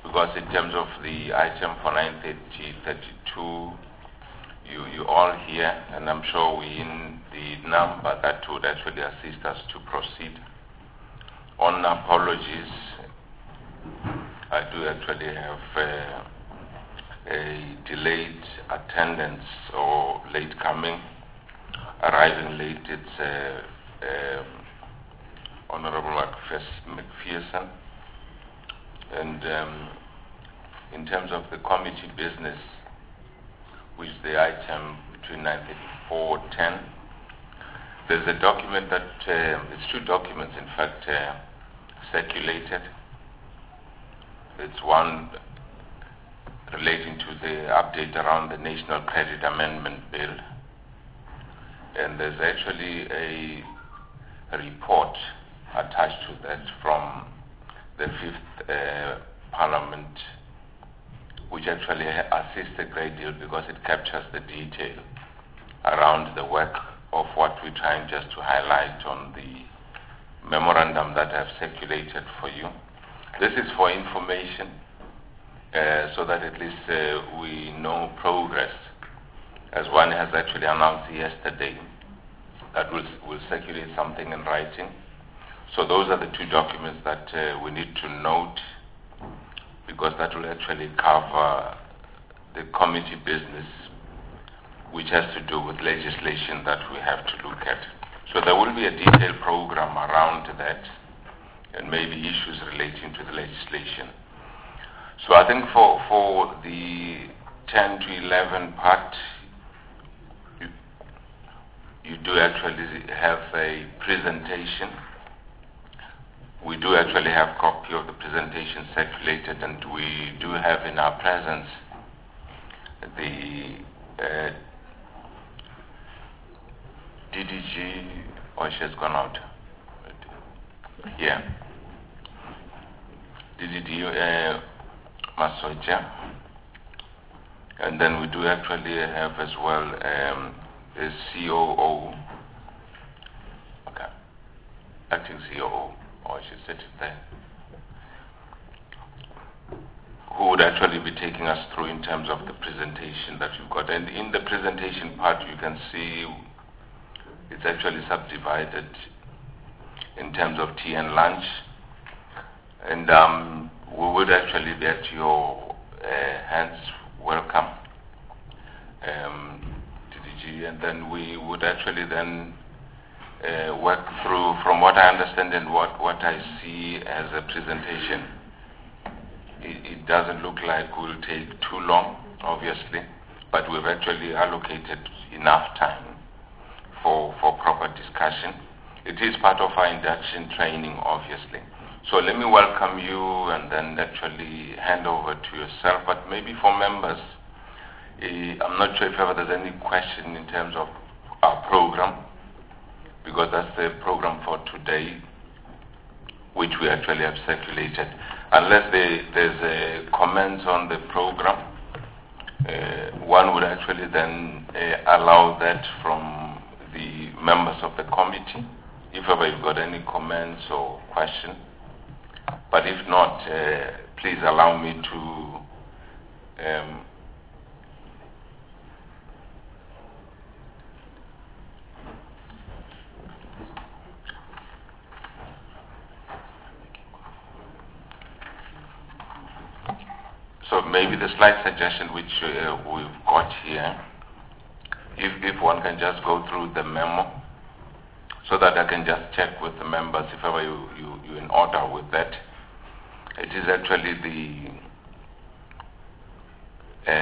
because in terms of the item for 932, you all here, and I'm sure we're in the number that would actually assist us to proceed. On apologies, I do actually have a delayed attendance or late coming, arriving late. It's Honorable McPherson. And in terms of the committee business, which is the item between 934-10, there's a document that, it's two documents in fact circulated. It's one relating to the update around the National Credit Amendment Bill. And there's actually a report attached to that from the 5th Parliament, which actually assists a great deal because it captures the detail around the work of what we're trying just to highlight on the memorandum that I've circulated for you. This is for information, so that at least we know progress, as one has actually announced yesterday that will circulate something in writing. So those are the two documents that we need to note, because that will actually cover the committee business, which has to do with legislation that we have to look at. So there will be a detailed program around that, and maybe issues relating to the legislation. So I think for the 10 to 11 part, you do actually have a presentation. We do actually have a copy of the presentation circulated, and we do have in our presence the DDG, or she has gone out. Yeah. DDG Masoja. And then we do actually have as well the COO, okay, acting COO, or she said it there, who would actually be taking us through in terms of the presentation that you've got. And in the presentation part, you can see it's actually subdivided in terms of tea and lunch. And we would actually be at your hands welcome, DDG, and then we would actually then work through, from what I understand and what I see as a presentation. It doesn't look like we'll take too long, obviously, but we've actually allocated enough time for proper discussion. It is part of our induction training, obviously. So let me welcome you and then actually hand over to yourself. But maybe for members, I'm not sure if ever there's any question in terms of our program, because that's the program for today, which we actually have circulated. Unless there's a comment on the program, one would actually then allow that from the members of the committee, if ever you've got any comments or question. But if not, please allow me to so maybe the slide suggestion which we've got here, if one can just go through the memo, so that I can just check with the members if ever you're in order with that. It is actually the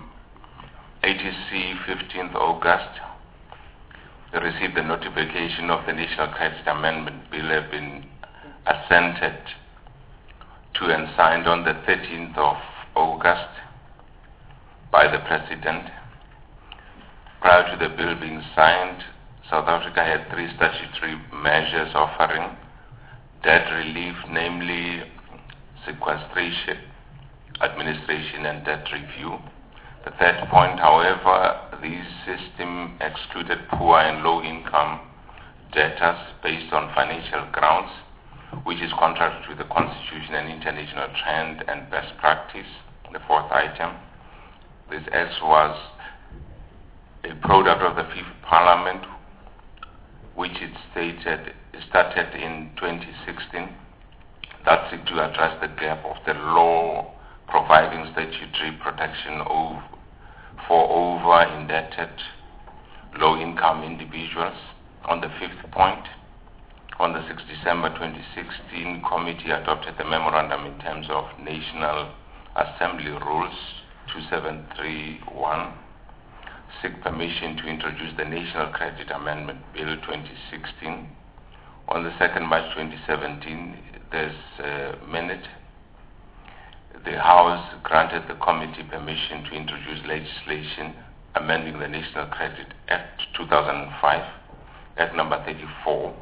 ATC 15th August. They received the notification of the National Credit Amendment Bill have been assented to and signed on the 13th of August by the President. Prior to the bill being signed, South Africa had 3 statutory measures offering debt relief, namely sequestration, administration, and debt review. The third point, however, this system excluded poor and low-income debtors based on financial grounds, which is contrary to the Constitution and international trend and best practice. The fourth item. This Act was a product of the Fifth Parliament, which it started in 2016, that seek to address the gap of the law providing statutory protection for over-indebted, low-income individuals. On the fifth point, on the 6th December 2016, committee adopted the memorandum in terms of National Assembly Rules 2731, seek permission to introduce the National Credit Amendment Bill 2016. On the 2nd March 2017, there's a minute. The House granted the committee permission to introduce legislation amending the National Credit Act 2005, Act number 34.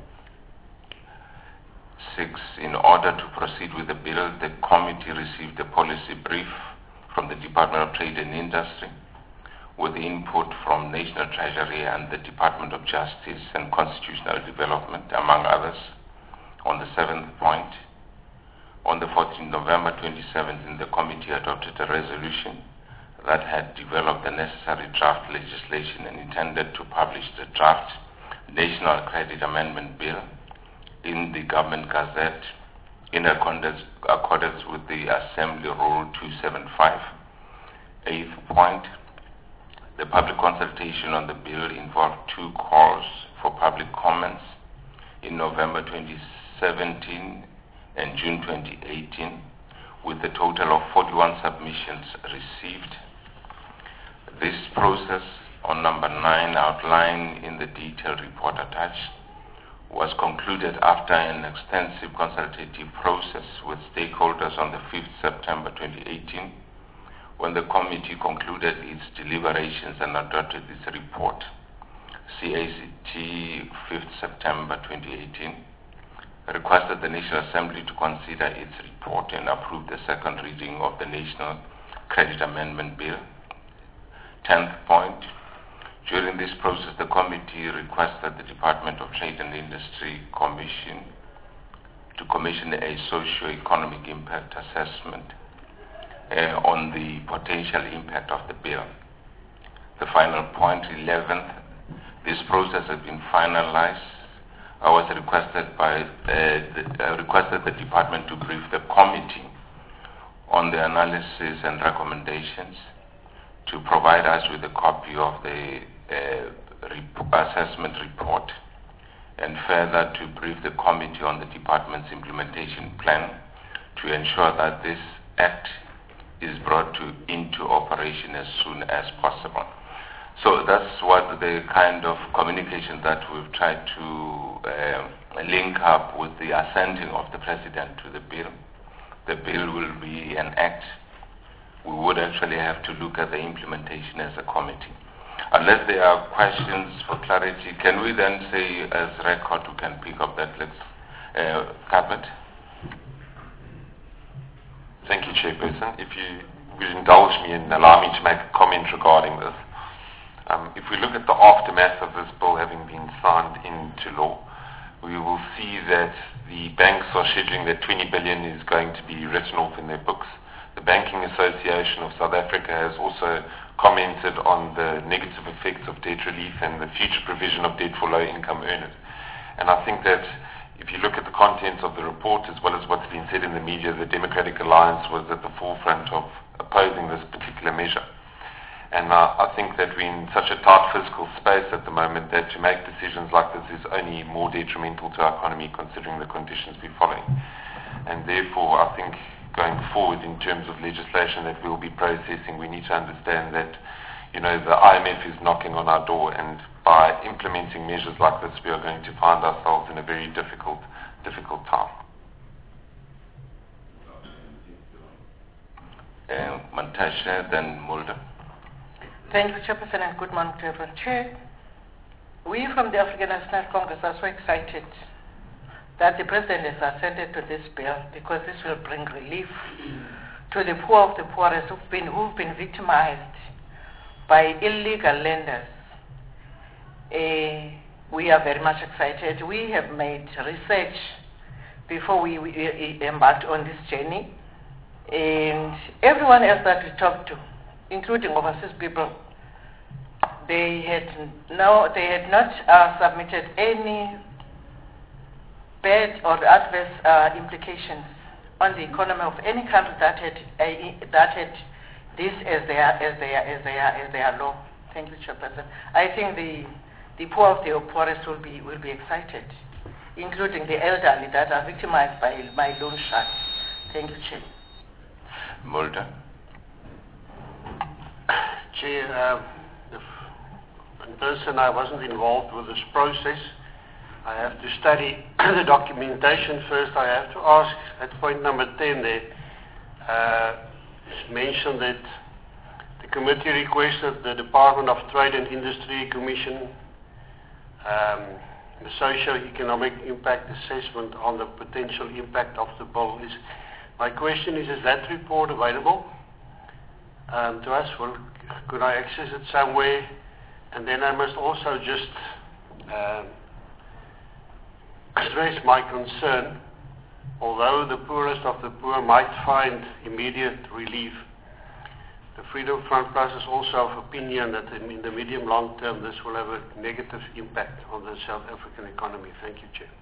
6. In order to proceed with the bill, the committee received a policy brief from the Department of Trade and Industry with input from National Treasury and the Department of Justice and Constitutional Development, among others. On the 7th point, on the 14th November 2017, the committee adopted a resolution that had developed the necessary draft legislation and intended to publish the draft National Credit Amendment Bill in the Government Gazette in accordance with the Assembly Rule 275. 8th point, the public consultation on the bill involved 2 calls for public comments in November 2017 and June 2018, with a total of 41 submissions received. This process, on number 9, outlined in the detailed report attached, was concluded after an extensive consultative process with stakeholders on the 5th September 2018, when the committee concluded its deliberations and adopted its report. CACT 5th September 2018 requested the National Assembly to consider its report and approve the second reading of the National Credit Amendment Bill. 10th point, during this process, the committee requested the Department of Trade and Industry commission a socio-economic impact assessment on the potential impact of the bill. The final point, 11th, this process has been finalized. I was requested the department to brief the committee on the analysis and recommendations, to provide us with a copy of the assessment report, and further to brief the committee on the department's implementation plan to ensure that this act is brought into operation as soon as possible. So that's what the kind of communication that we've tried to link up with the assenting of the President to the bill. The bill will be an act. We would actually have to look at the implementation as a committee. Unless there are questions for clarity, can we then say as record we can pick up that list? Cabinet? Thank you, Chairperson. If you would indulge me and allow me to make a comment regarding this. If we look at the aftermath of this bill having been signed into law, we will see that the banks are scheduling that 20 billion is going to be written off in their books. The Banking Association of South Africa has also commented on the negative effects of debt relief and the future provision of debt for low-income earners. And I think that if you look at the contents of the report as well as what's been said in the media, the Democratic Alliance was at the forefront of opposing this particular measure. And I think that we're in such a tight fiscal space at the moment that to make decisions like this is only more detrimental to our economy considering the conditions we're following. And therefore, I think going forward in terms of legislation that we'll be processing, we need to understand that, the IMF is knocking on our door, and by implementing measures like this, we are going to find ourselves in a very difficult time. Mantashe, then Mulder. Thank you, Chairperson, and good morning to everyone. Chair, we from the African National Congress are so excited that the President has assented to this bill because this will bring relief to the poor of the poorest who've been victimized by illegal lenders. We are very much excited. We have made research before we embarked on this journey. And everyone else that we talked to, including overseas people, they had not submitted any bad or adverse implications on the economy of any country that had this as their law. Thank you, Chairperson. I think the poor of the poorest will be excited, including the elderly that are victimized by loan sharks. Thank you, Chair. Mulder. Chair, in person I wasn't involved with this process. I have to study the documentation first. I have to ask at point number 10 there, it's mentioned that the committee requested the Department of Trade and Industry Commission the socio-economic impact assessment on the potential impact of the bill. My question is that report available to us? Well, could I access it somewhere? And then I must also just stress my concern. Although the poorest of the poor might find immediate relief, the Freedom Front Plus is also of opinion that in the medium long term this will have a negative impact on the South African economy. Thank you, Chair.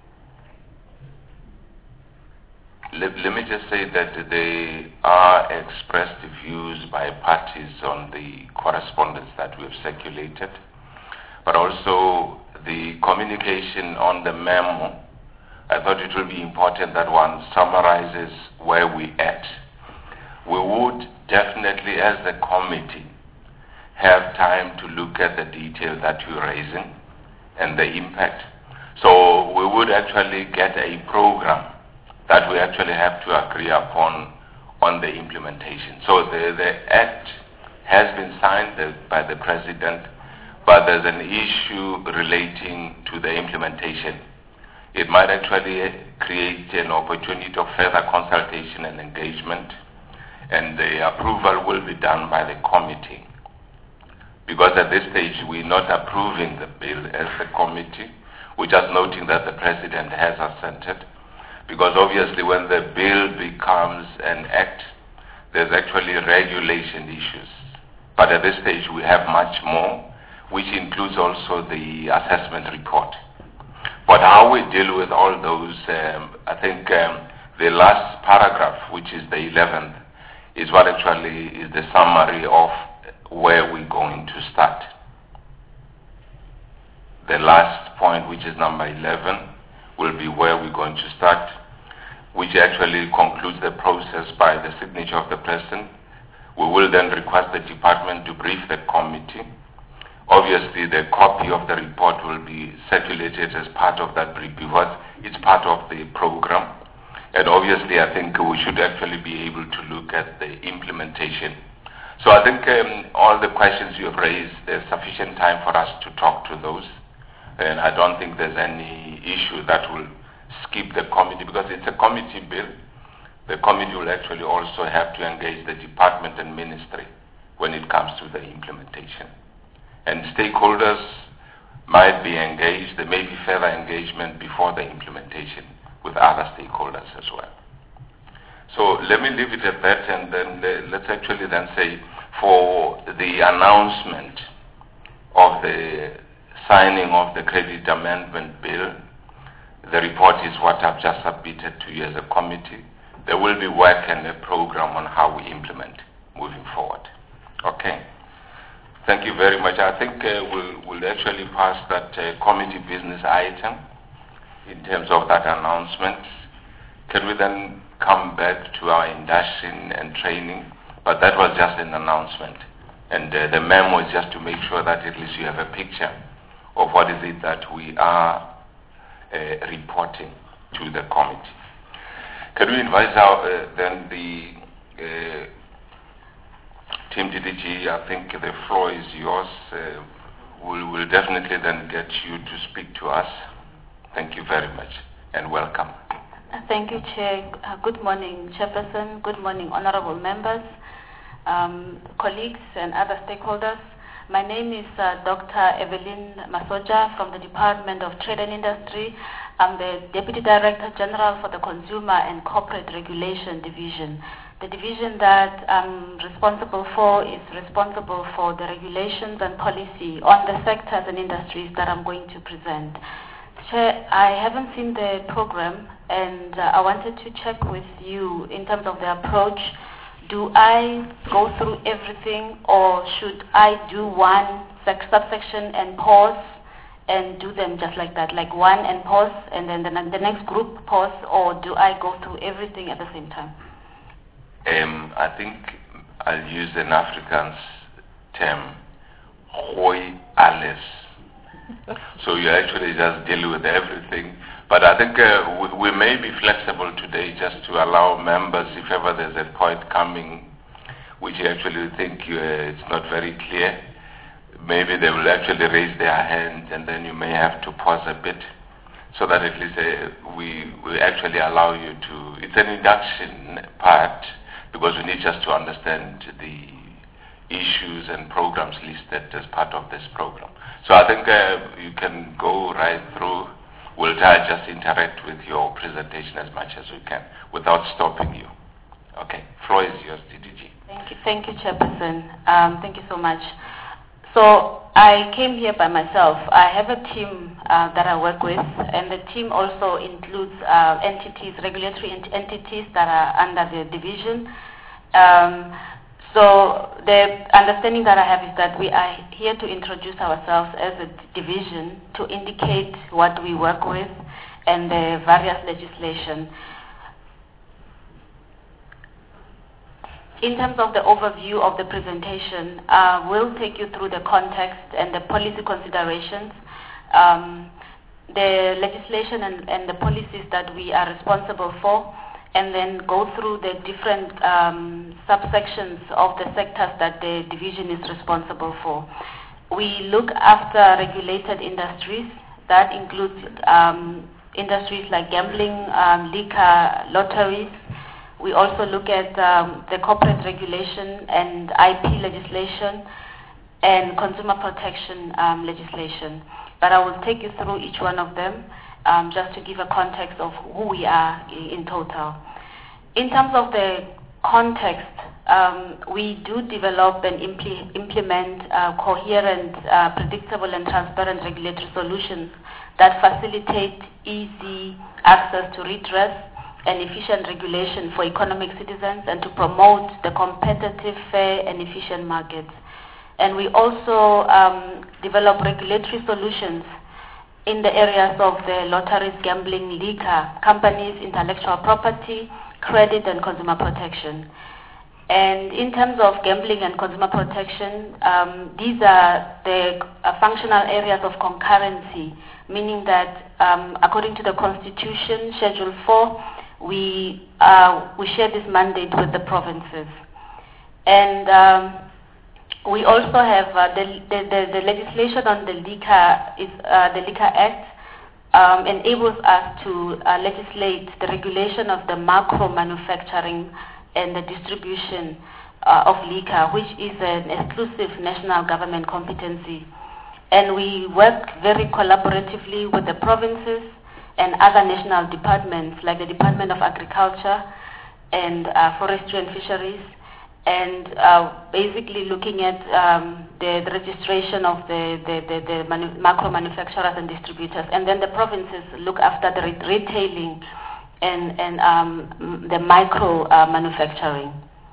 Let me just say that there are expressed views by parties on the correspondence that we have circulated, but also the communication on the memo. I thought it would be important that one summarizes where we at. We would definitely, as the committee, have time to look at the detail that you're raising and the impact. So we would actually get a program that we actually have to agree upon on the implementation. So the act has been signed by the President, but there's an issue relating to the implementation. It might actually create an opportunity of further consultation and engagement, and the approval will be done by the committee. Because at this stage we're not approving the bill as the committee, we're just noting that the President has assented. Because obviously when the bill becomes an act, there's actually regulation issues. But at this stage we have much more, which includes also the assessment report. But how we deal with all those, I think the last paragraph, which is the 11th, is what actually is the summary of where we're going to start. The last point, which is number 11, will be where we're going to start, which actually concludes the process by the signature of the President. We will then request the department to brief the committee. Obviously, the copy of the report will be circulated as part of that brief because it's part of the program. And obviously, I think we should actually be able to look at the implementation. So I think all the questions you have raised, there's sufficient time for us to talk to those. And I don't think there's any issue that will skip the committee because it's a committee bill. The committee will actually also have to engage the department and ministry when it comes to the implementation. And stakeholders might be engaged. There may be further engagement before the implementation with other stakeholders as well. So let me leave it at that, and then let's actually then say for the announcement of the signing of the credit amendment bill, the report is what I've just submitted to you as a committee. There will be work and a program on how we implement moving forward. Okay. Thank you very much. I think we'll actually pass that committee business item in terms of that announcement. Can we then come back to our induction and training? But that was just an announcement. And the memo is just to make sure that at least you have a picture of what is it that we are reporting to the committee. Can we invite then the Team DDG? I think the floor is yours. We'll definitely then get you to speak to us. Thank you very much and welcome. Thank you, Chair. Good morning, Chairperson. Good morning, honorable members, colleagues and other stakeholders. My name is Dr. Evelyn Masoja from the Department of Trade and Industry. I'm the Deputy Director General for the Consumer and Corporate Regulation Division. The division that I'm responsible for is responsible for the regulations and policy on the sectors and industries that I'm going to present. Chair, I haven't seen the program, and I wanted to check with you in terms of the approach. Do I go through everything, or should I do one subsection and pause and do them just like that, like one and pause, and then the next group pause, or do I go through everything at the same time? I think I'll use an Afrikaans term, gooi alles. So you actually just deal with everything. But I think we may be flexible today just to allow members, if ever there's a point coming which you actually think it's not very clear, maybe they will actually raise their hand, and then you may have to pause a bit so that at least we actually allow you to, it's an induction part, because we need just to understand the issues and programs listed as part of this program. So I think you can go right through. We'll try to just interact with your presentation as much as we can without stopping you. Okay, floor is yours, DDG. Thank you, Chairperson. Thank you so much. So I came here by myself. I have a team that I work with, and the team also includes entities, regulatory entities that are under the division. So the understanding that I have is that we are here to introduce ourselves as a division to indicate what we work with and the various legislation. In terms of the overview of the presentation, we'll take you through the context and the policy considerations, the legislation and the policies that we are responsible for, and then go through the different subsections of the sectors that the division is responsible for. We look after regulated industries. That includes industries like gambling, liquor, lotteries. We also look at the corporate regulation and IP legislation and consumer protection legislation. But I will take you through each one of them just to give a context of who we are in total. In terms of the context, we do develop and implement coherent, predictable and transparent regulatory solutions that facilitate easy access to redress and efficient regulation for economic citizens, and to promote the competitive, fair and efficient markets. And we also develop regulatory solutions in the areas of the lotteries, gambling, liquor, companies, intellectual property, credit and consumer protection. And in terms of gambling and consumer protection, these are the functional areas of concurrency, meaning that according to the Constitution, Schedule 4, we share this mandate with the provinces. And we also have the legislation on the liquor, is the Liquor Act, enables us to legislate the regulation of the macro manufacturing and the distribution of liquor, which is an exclusive national government competency. And we work very collaboratively with the provinces and other national departments like the Department of Agriculture and Forestry and Fisheries, and basically looking at the registration of the macro manufacturers and distributors. And then the provinces look after the retailing and the micro manufacturing.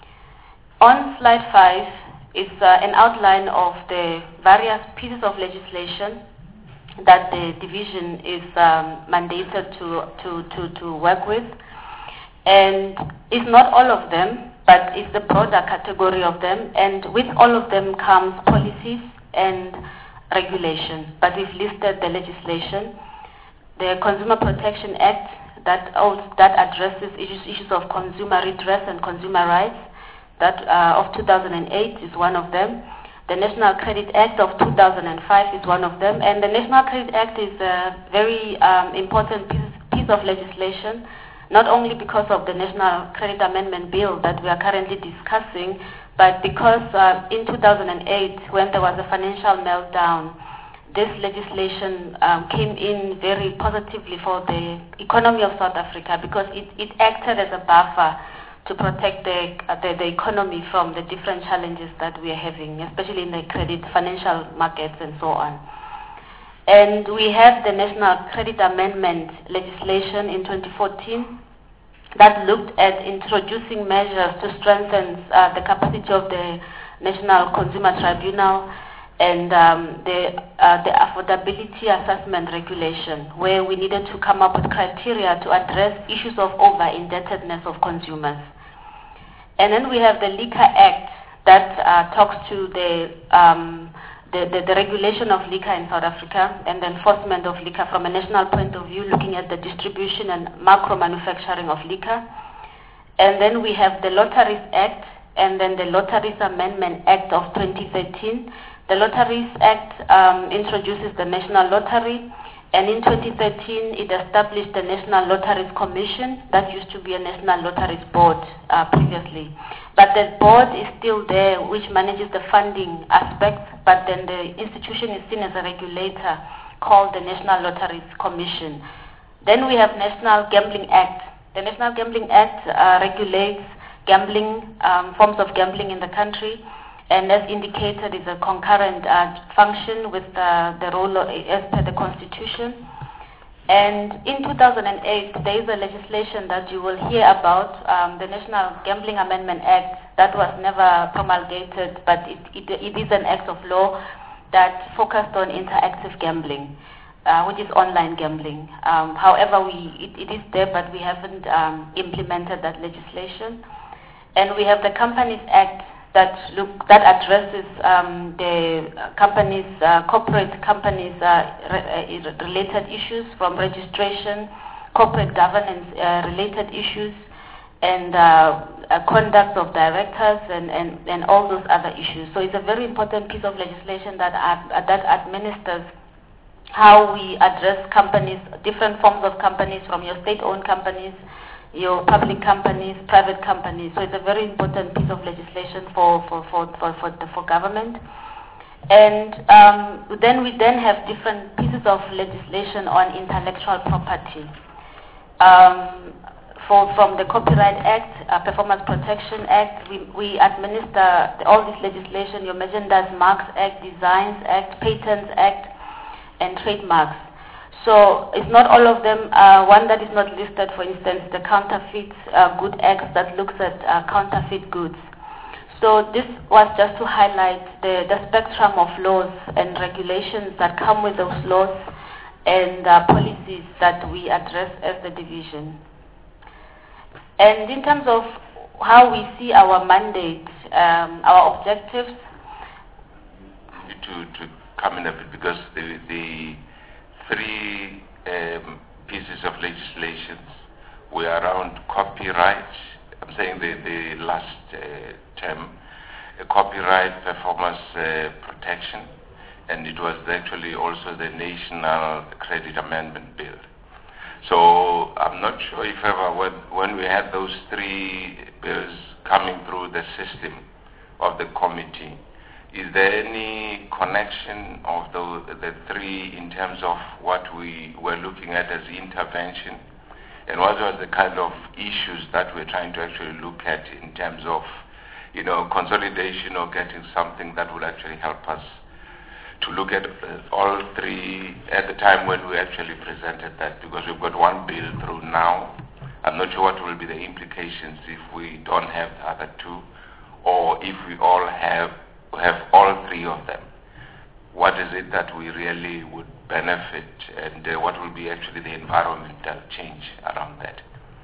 On slide 5 is an outline of the various pieces of legislation that the division is mandated to work with. And it's not all of them, but it's the broader category of them, and with all of them comes policies and regulation. But we've listed the legislation. The Consumer Protection Act that addresses issues of consumer redress and consumer rights, that of 2008 is one of them. The National Credit Act of 2005 is one of them, and the National Credit Act is a very important piece of legislation, not only because of the National Credit Amendment Bill that we are currently discussing, but because in 2008, when there was a financial meltdown, this legislation came in very positively for the economy of South Africa because it acted as a buffer to protect the economy from the different challenges that we are having, especially in the credit, financial markets and so on. And we have the National Credit Amendment legislation in 2014 that looked at introducing measures to strengthen the capacity of the National Consumer Tribunal and the affordability assessment regulation, where we needed to come up with criteria to address issues of over-indebtedness of consumers. And then we have the Liquor Act that talks to the regulation of liquor in South Africa and the enforcement of liquor from a national point of view, looking at the distribution and macro-manufacturing of liquor. And then we have the Lotteries Act and then the Lotteries Amendment Act of 2013. The Lotteries Act introduces the National Lottery, and in 2013 it established the National Lotteries Commission that used to be a National Lotteries Board previously. But the board is still there, which manages the funding aspects, but then the institution is seen as a regulator called the National Lotteries Commission. Then we have National Gambling Act. The National Gambling Act regulates gambling, forms of gambling in the country, and as indicated is a concurrent function with the role as per the Constitution. And in 2008, there is a legislation that you will hear about, the National Gambling Amendment Act, that was never promulgated, but it is an act of law that focused on interactive gambling, which is online gambling. However, it is there, but we haven't implemented that legislation. And we have the Companies Act that addresses the companies, corporate companies related issues, from registration, corporate governance related issues, and conduct of directors and all those other issues. So it's a very important piece of legislation that administers how we address companies, different forms of companies, from your state-owned companies, your public companies, private companies. So it's a very important piece of legislation for government. And then we have different pieces of legislation on intellectual property. From the Copyright Act, Performance Protection Act, we administer all this legislation, your Merchandise Marks Act, Designs Act, Patents Act, and Trademarks. So it's not all of them. One that is not listed, for instance, the Counterfeit Good Act that looks at counterfeit goods. So this was just to highlight the spectrum of laws and regulations that come with those laws and policies that we address as the division. And in terms of how we see our mandate, our objectives. To come in a bit, because the three pieces of legislation were around copyright. I'm saying the last term, copyright, performance protection, and it was actually also the National Credit Amendment Bill. So I'm not sure if ever when we had those three bills coming through the system of the committee, is there any connection of the three in terms of what we were looking at as intervention? And what was the kind of issues that we're trying to actually look at in terms of, consolidation or getting something that would actually help us to look at all three at the time when we actually presented that? Because we've got one bill through now. I'm not sure what will be the implications if we don't have the other two, or if we all have all three of them. What is it that we really would benefit, and what will be actually the environmental change around that?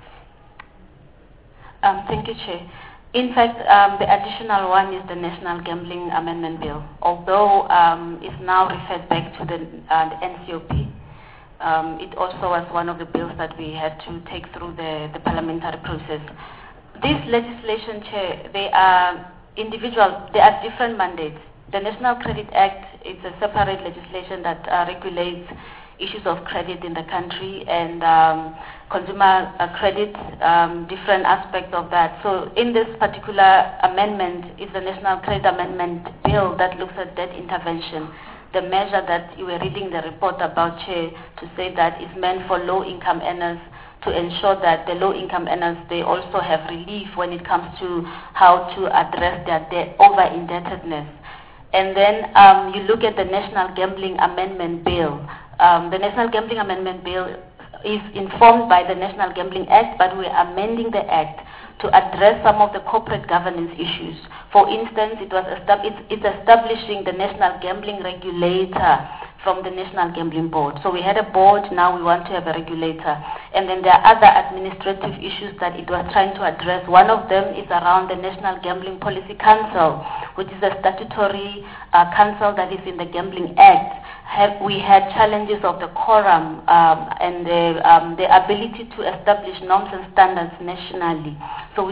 Thank you, Chair. In fact, the additional one is the National Gambling Amendment Bill. Although it's now referred back to the NCOP, it also was one of the bills that we had to take through the parliamentary process. This legislation, Chair, they are different mandates. The National Credit Act is a separate legislation that regulates issues of credit in the country and consumer credit, different aspects of that. So in this particular amendment is the National Credit Amendment Bill that looks at debt intervention. the measure that you were reading the report about, Chair, to say that it's meant for low-income earners, to ensure that the low-income earners, they also have relief when it comes to how to address their debt over-indebtedness. And then you look at the National Gambling Amendment Bill. The National Gambling Amendment Bill is informed by the National Gambling Act, but we're amending the Act to address some of the corporate governance issues. For instance, it's establishing the National Gambling Regulator from the National Gambling Board. So we had a board, now we want to have a regulator. And then there are other administrative issues that it was trying to address. One of them is around the National Gambling Policy Council, which is a statutory council that is in the Gambling Act. We had challenges of the quorum and the ability to establish norms and standards nationally. So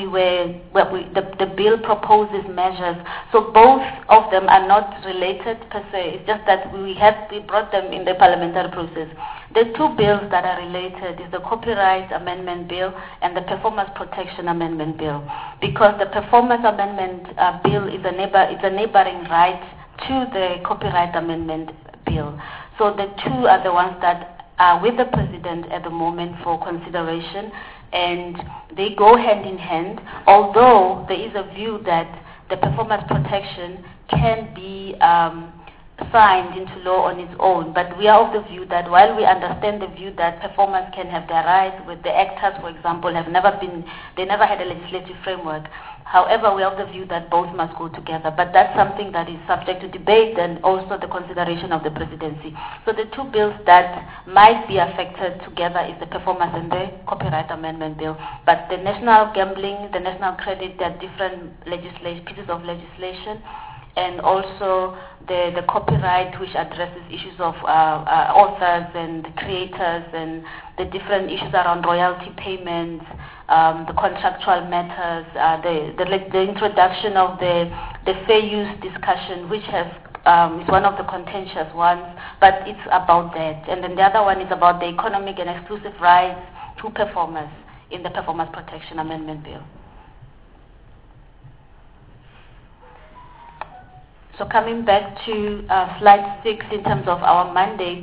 the bill proposes measures. So both of them are not related per se. It's just that we brought them in the parliamentary process. The two bills that are related is the Copyright Amendment Bill and the Performance Protection Amendment Bill, because the Performance Amendment Bill is a neighboring right to the Copyright Amendment Bill. So the two are the ones that are with the President at the moment for consideration, and they go hand in hand, although there is a view that the performance protection can be signed into law on its own. But we are of the view that while we understand the view that performers can have their rights, with the actors, for example, they never had a legislative framework. However, we are of the view that both must go together. But that's something that is subject to debate and also the consideration of the presidency. So the two bills that might be affected together is the Performance and the Copyright Amendment Bill. But the national gambling, the national credit, there are different pieces of legislation, and also the copyright, which addresses issues of authors and creators and the different issues around royalty payments, the contractual matters, the introduction of the fair use discussion, which is one of the contentious ones, but it's about that. And then the other one is about the economic and exclusive rights to performers in the Performance Protection Amendment Bill. So coming back to slide 6 in terms of our mandate,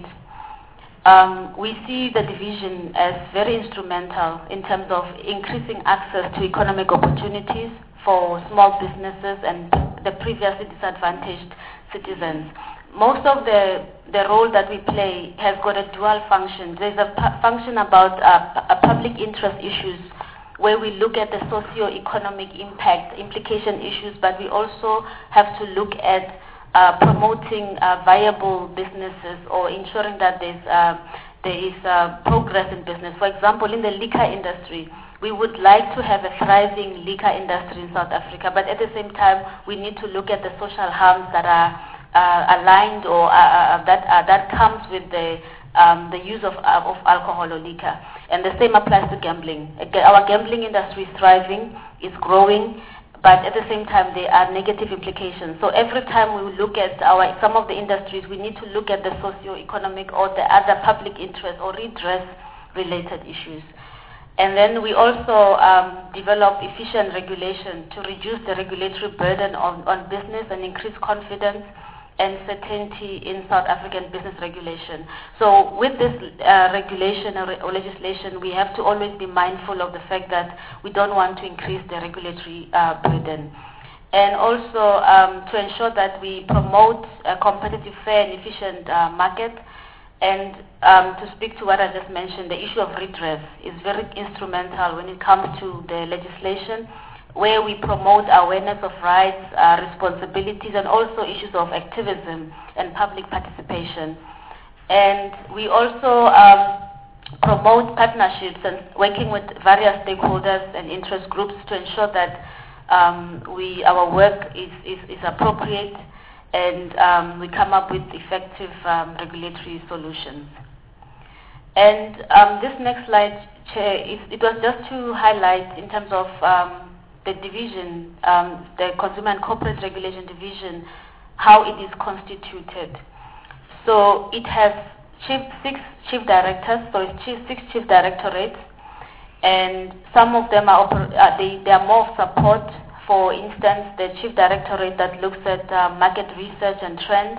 we see the division as very instrumental in terms of increasing access to economic opportunities for small businesses and the previously disadvantaged citizens. Most of the role that we play has got a dual function. There's a function about public interest issues, where we look at the socio-economic implication issues, but we also have to look at promoting viable businesses or ensuring that there is progress in business. For example, in the liquor industry, we would like to have a thriving liquor industry in South Africa, but at the same time, we need to look at the social harms that are aligned or that comes with the use of alcohol or liquor. And the same applies to gambling. Our gambling industry is thriving, is growing, but at the same time there are negative implications. So every time we look at some of the industries, we need to look at the socio-economic or the other public interest or redress-related issues. And then we also develop efficient regulation to reduce the regulatory burden on business and increase confidence and certainty in South African business regulation. So with this regulation or legislation, we have to always be mindful of the fact that we don't want to increase the regulatory burden. And also to ensure that we promote a competitive, fair and efficient market. And to speak to what I just mentioned, the issue of redress is very instrumental when it comes to the legislation, where we promote awareness of rights, responsibilities, and also issues of activism and public participation. And we also promote partnerships and working with various stakeholders and interest groups to ensure that our work is appropriate and we come up with effective regulatory solutions. And this next slide, Chair, it was just to highlight in terms of the division, the Consumer and Corporate Regulation Division, how it is constituted. So it has six chief directors, so it's 6 chief directorates, and some of them they are more of support. For instance, the chief directorate that looks at market research and trend,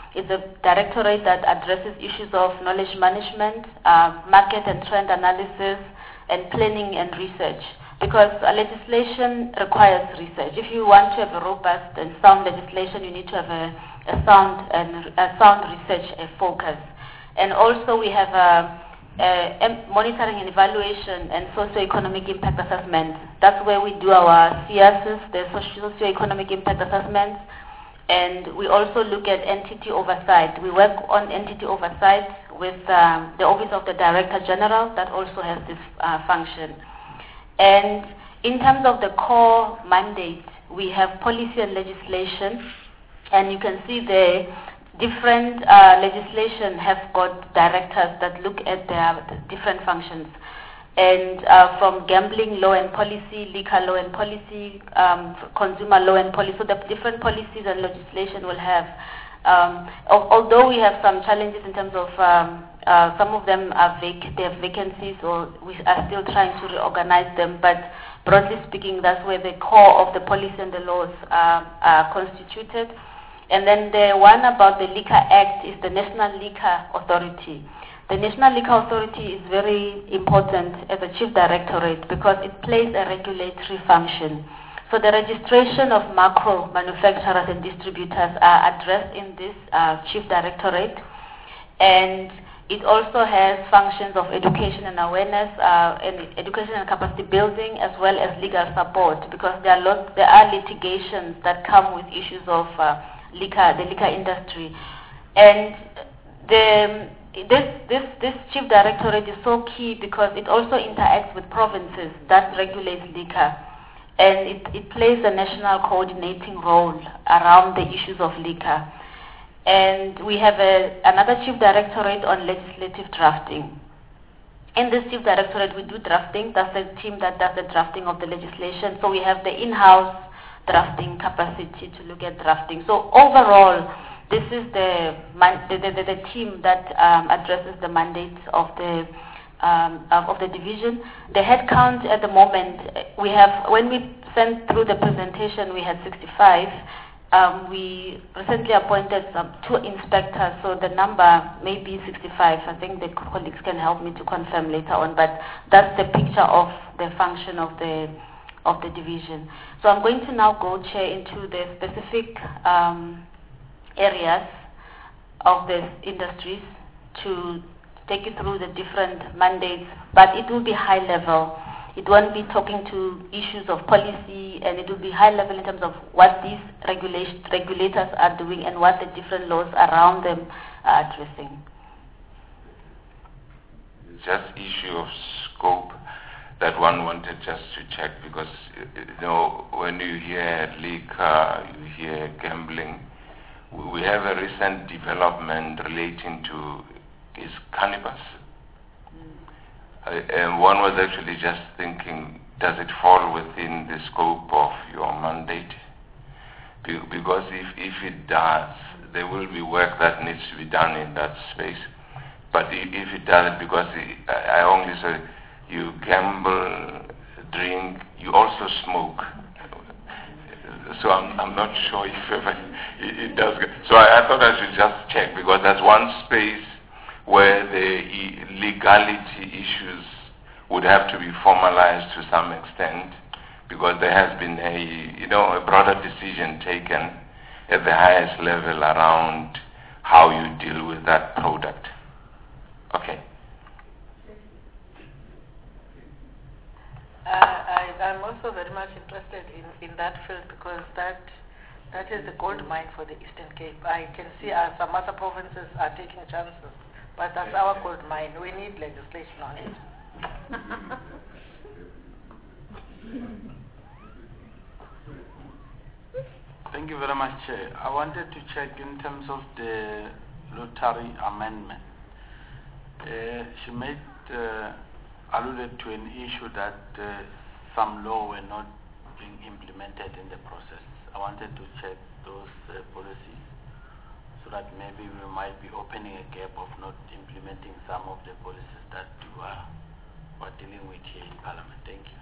It's a directorate that addresses issues of knowledge management, market and trend analysis, and planning and research. Because legislation requires research. If you want to have a robust and sound legislation, you need to have a sound research focus. And also we have monitoring and evaluation and socio-economic impact assessments. That's where we do our CSs, the socio-economic impact assessments. And we also look at entity oversight. We work on entity oversight with the Office of the Director General that also has this function. And in terms of the core mandate, we have policy and legislation, and you can see the different legislation have got directors that look at their different functions. And from gambling law and policy, liquor law and policy, consumer law and policy, so the different policies and legislation will have. Although we have some challenges in terms of some of them they have vacancies, or we are still trying to reorganize them, but broadly speaking, that's where the core of the policy and the laws are constituted. And then the one about the Liquor Act is the National Liquor Authority. The National Liquor Authority is very important as a chief directorate because it plays a regulatory function. So the registration of macro manufacturers and distributors are addressed in this chief directorate, and it also has functions of education and awareness, and education and capacity building, as well as legal support, because there are litigations that come with issues of the liquor industry. And this chief directorate is so key because it also interacts with provinces that regulate liquor, and it plays a national coordinating role around the issues of liquor. And we have another chief directorate on legislative drafting. In this chief directorate, we do drafting. That's the team that does the drafting of the legislation. So we have the in-house drafting capacity to look at drafting. So overall, this is the team that addresses the mandates of the division. The headcount at the moment, we have, when we sent through the presentation, we had 65. We recently appointed 2 inspectors, so the number may be 65. I think the colleagues can help me to confirm later on, but that's the picture of the function of the division. So I'm going to now go, Chair, into the specific areas of the industries to take you through the different mandates, but it will be high level. It won't be talking to issues of policy, and it will be high level in terms of what these regulators are doing and what the different laws around them are addressing. Just issue of scope that one wanted just to check, because when you hear liquor, you hear gambling. We have a recent development relating to is cannabis. And one was actually just thinking, does it fall within the scope of your mandate? Because if it does, there will be work that needs to be done in that space. But if it doesn't, because I only say you gamble, drink, you also smoke. So I'm not sure if ever it does. So I thought I should just check, because that's one space where the legality issues would have to be formalized to some extent, because there has been a broader decision taken at the highest level around how you deal with that product. Okay. I'm also very much interested in that field, because that is the gold mine for the Eastern Cape. I can see some other provinces are taking chances, but that's our gold mine. We need legislation on it. Thank you very much, Chair. I wanted to check in terms of the lottery amendment. She alluded to an issue that some law were not being implemented in the process. I wanted to check those policies so that maybe we might be opening a gap of not implementing some of the policies that we're dealing with here in Parliament. Thank you.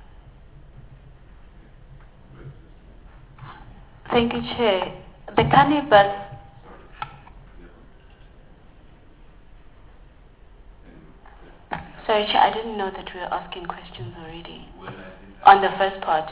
Thank you, Chair. The cannabis. Sorry, Chair, I didn't know that we were asking questions already. On the first part.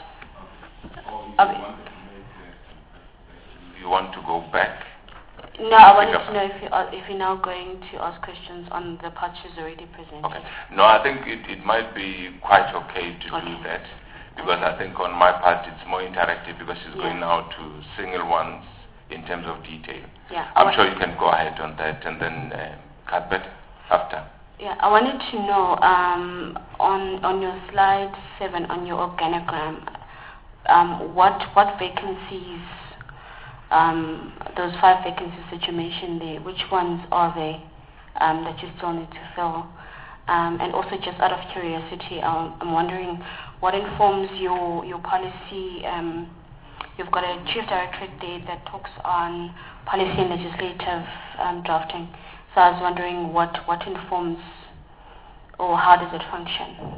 You want to go back? No, I wanted to know if you're now going to ask questions on the part she's already presented. Okay. No, I think it might be quite okay to do that, because I think on my part it's more interactive, because she's going now to single ones in terms of detail. Yeah. I'm sure you can go ahead on that, and then Cuthbert after. Yeah, I wanted to know on your slide 7 on your organogram, what vacancies, those 5 vacancies that you mentioned there, which ones are they that you still need to fill? And also, just out of curiosity, I'm wondering what informs your policy. You've got a chief directorate there that talks on policy and legislative drafting. So I was wondering what informs, or how does it function?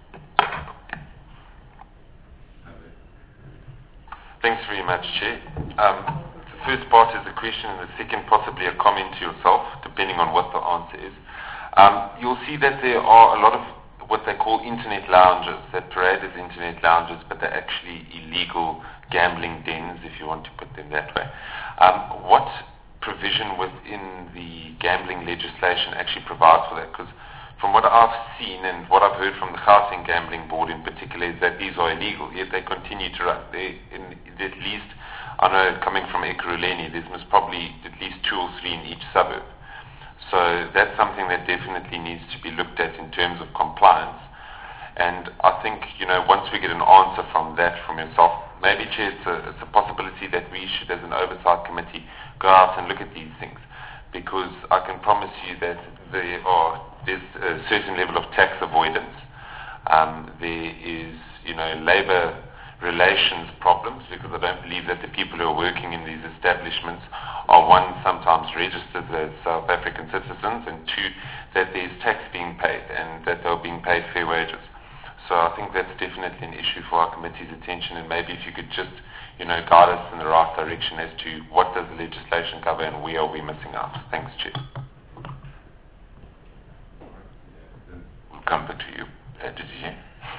Thanks very much, Chair. The first part is a question, and the second possibly a comment to yourself, depending on what the answer is. You'll see that there are a lot of what they call internet lounges, that parade as internet lounges, but they're actually illegal gambling dens, if you want to put them that way. What provision within the gambling legislation actually provides for that? Because from what I've seen and what I've heard from the Gauteng Gambling Board in particular is that these are illegal, yet they continue to run. At least, I know coming from Ekurhuleni, there's most probably at least 2 or 3 in each suburb. So that's something that definitely needs to be looked at in terms of compliance. And I think, once we get an answer from that from yourself, maybe, Chair, it's a possibility that we should, as an oversight committee, go out and look at these things. Because I can promise you that there's a certain level of tax avoidance. There is, labor relations problems, because I don't believe that the people who are working in these establishments are, one, sometimes registered as South African citizens, and 2, that there's tax being paid and that they're being paid fair wages. So I think that's definitely an issue for our committee's attention, and maybe if you could just, guide us in the right direction as to what does the legislation cover and where are we missing out. Thanks, Chair. We'll come back to you, DG.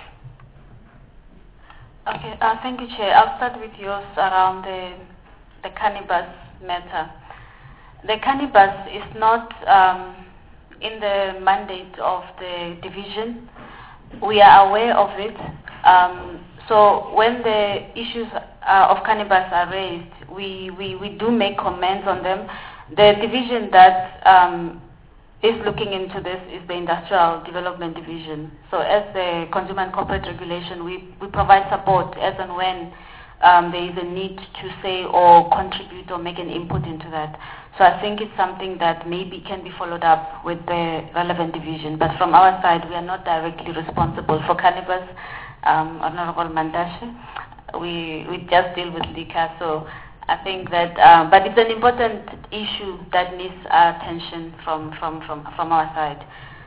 Okay, thank you, Chair. I'll start with yours around the cannabis matter. The cannabis is not in the mandate of the division. We are aware of it. So when the issues of cannabis are raised, we do make comments on them. The division that is looking into this is the Industrial Development Division. So as the Consumer and Corporate Regulation, we provide support as and when there is a need to say or contribute or make an input into that. So I think it's something that maybe can be followed up with the relevant division. But from our side, we are not directly responsible for cannabis. Honorable Mantashe, we just deal with liquor. So I think that, but it's an important issue that needs attention from our side.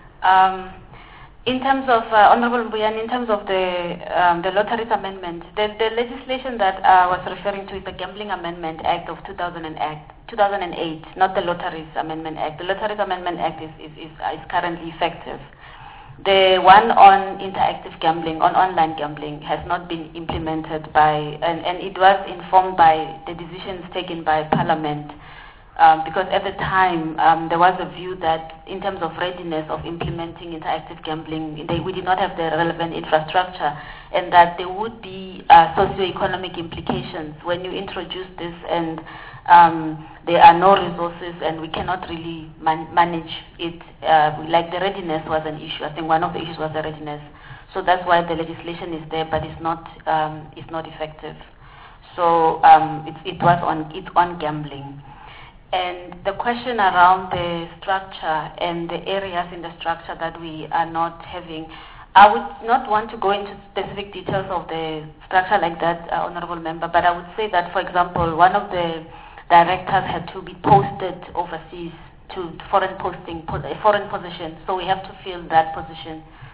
In terms of, Honorable Mbuyane, in terms of the Lotteries Amendment, the legislation that I was referring to is the Gambling Amendment Act of 2008, not the Lotteries Amendment Act. The Lotteries Amendment Act is currently effective. The one on interactive gambling, on online gambling, has not been implemented by, and it was informed by the decisions taken by Parliament, because at the time there was a view that in terms of readiness of implementing interactive gambling, we did not have the relevant infrastructure, and that there would be socio-economic implications when you introduce this, and there are no resources and we cannot really manage it. Like the readiness was an issue. I think one of the issues was the readiness. So that's why the legislation is there, but it's not effective. So it's on gambling. And the question around the structure and the areas in the structure that we are not having, I would not want to go into specific details of the structure like that, Honorable Member, but I would say that, for example, one of the directors had to be posted overseas to foreign position, so we have to fill that position.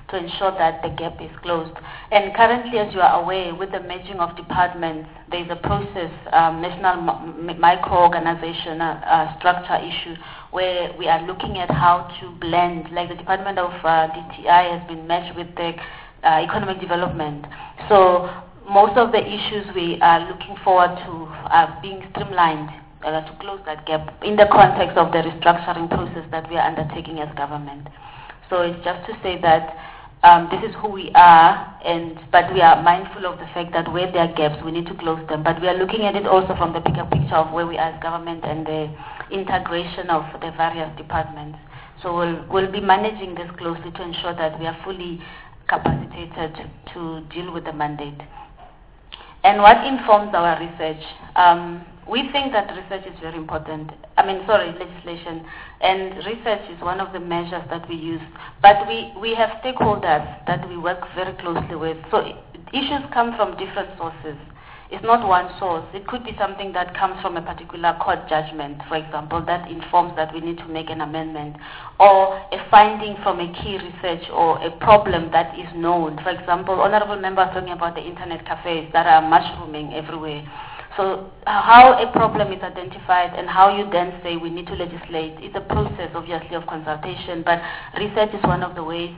to ensure that the gap is closed. And currently, as you are aware, with the merging of departments, there is a process, national micro-organization structure issue, where we are looking at how to blend, like the Department of DTI has been merged with the economic development. So most of the issues we are looking forward to are being streamlined to close that gap in the context of the restructuring process that we are undertaking as government. So it's just to say that this is who we are, but we are mindful of the fact that where there are gaps, we need to close them. But we are looking at it also from the bigger picture of where we are as government and the integration of the various departments. So we'll be managing this closely to ensure that we are fully capacitated to deal with the mandate. And what informs our research? We think that research is very important. Legislation. And research is one of the measures that we use. But we have stakeholders that we work very closely with. So issues come from different sources. It's not one source. It could be something that comes from a particular court judgment, for example, that informs that we need to make an amendment, or a finding from a key research or a problem that is known. For example, Honorable Member talking about the internet cafes that are mushrooming everywhere. So how a problem is identified and how you then say we need to legislate is a process, obviously, of consultation, but research is one of the ways.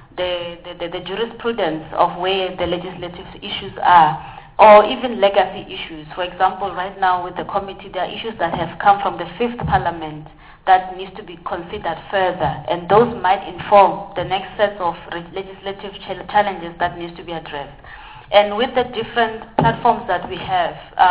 The jurisprudence of where the legislative issues are, or even legacy issues. For example, right now with the committee, there are issues that have come from the 5th Parliament that needs to be considered further, and those might inform the next set of legislative challenges that needs to be addressed. And with the different platforms that we have,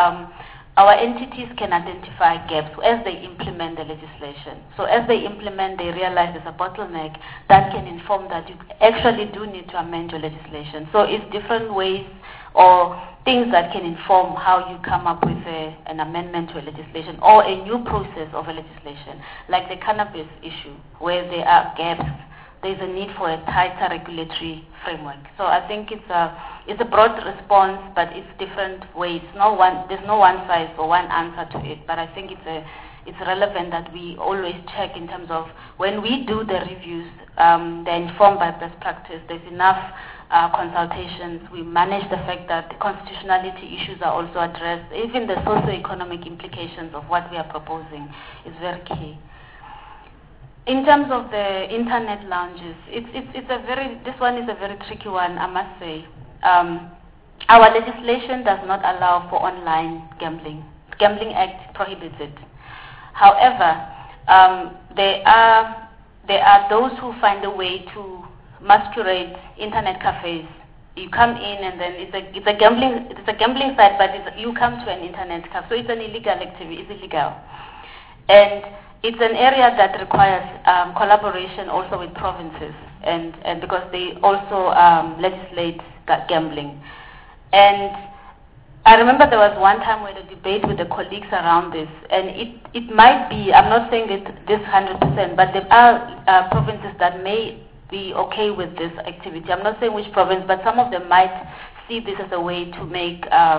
our entities can identify gaps as they implement the legislation. So as they implement, they realize there's a bottleneck that can inform that you actually do need to amend your legislation. So it's different ways or things that can inform how you come up with an amendment to a legislation or a new process of a legislation, like the cannabis issue, where there are gaps. There's a need for a tighter regulatory framework. So I think it's a broad response, but it's different ways. There's no one size or one answer to it. But I think it's relevant that we always check in terms of when we do the reviews, they're informed by best practice. There's enough consultations. We manage the fact that the constitutionality issues are also addressed. Even the socio-economic implications of what we are proposing is very key. In terms of the internet lounges, this one is a very tricky one, I must say. Our legislation does not allow for online gambling. Gambling Act prohibits it. However, there are those who find a way to masquerade internet cafes. You come in and then it's a gambling site, but you come to an internet cafe, so it's an illegal activity. It's illegal, and it's an area that requires collaboration also with provinces, and because they also legislate that gambling. And I remember there was one time we had a debate with the colleagues around this, and it might be, I'm not saying this 100%, but there are provinces that may be okay with this activity. I'm not saying which province, but some of them might see this as a way to make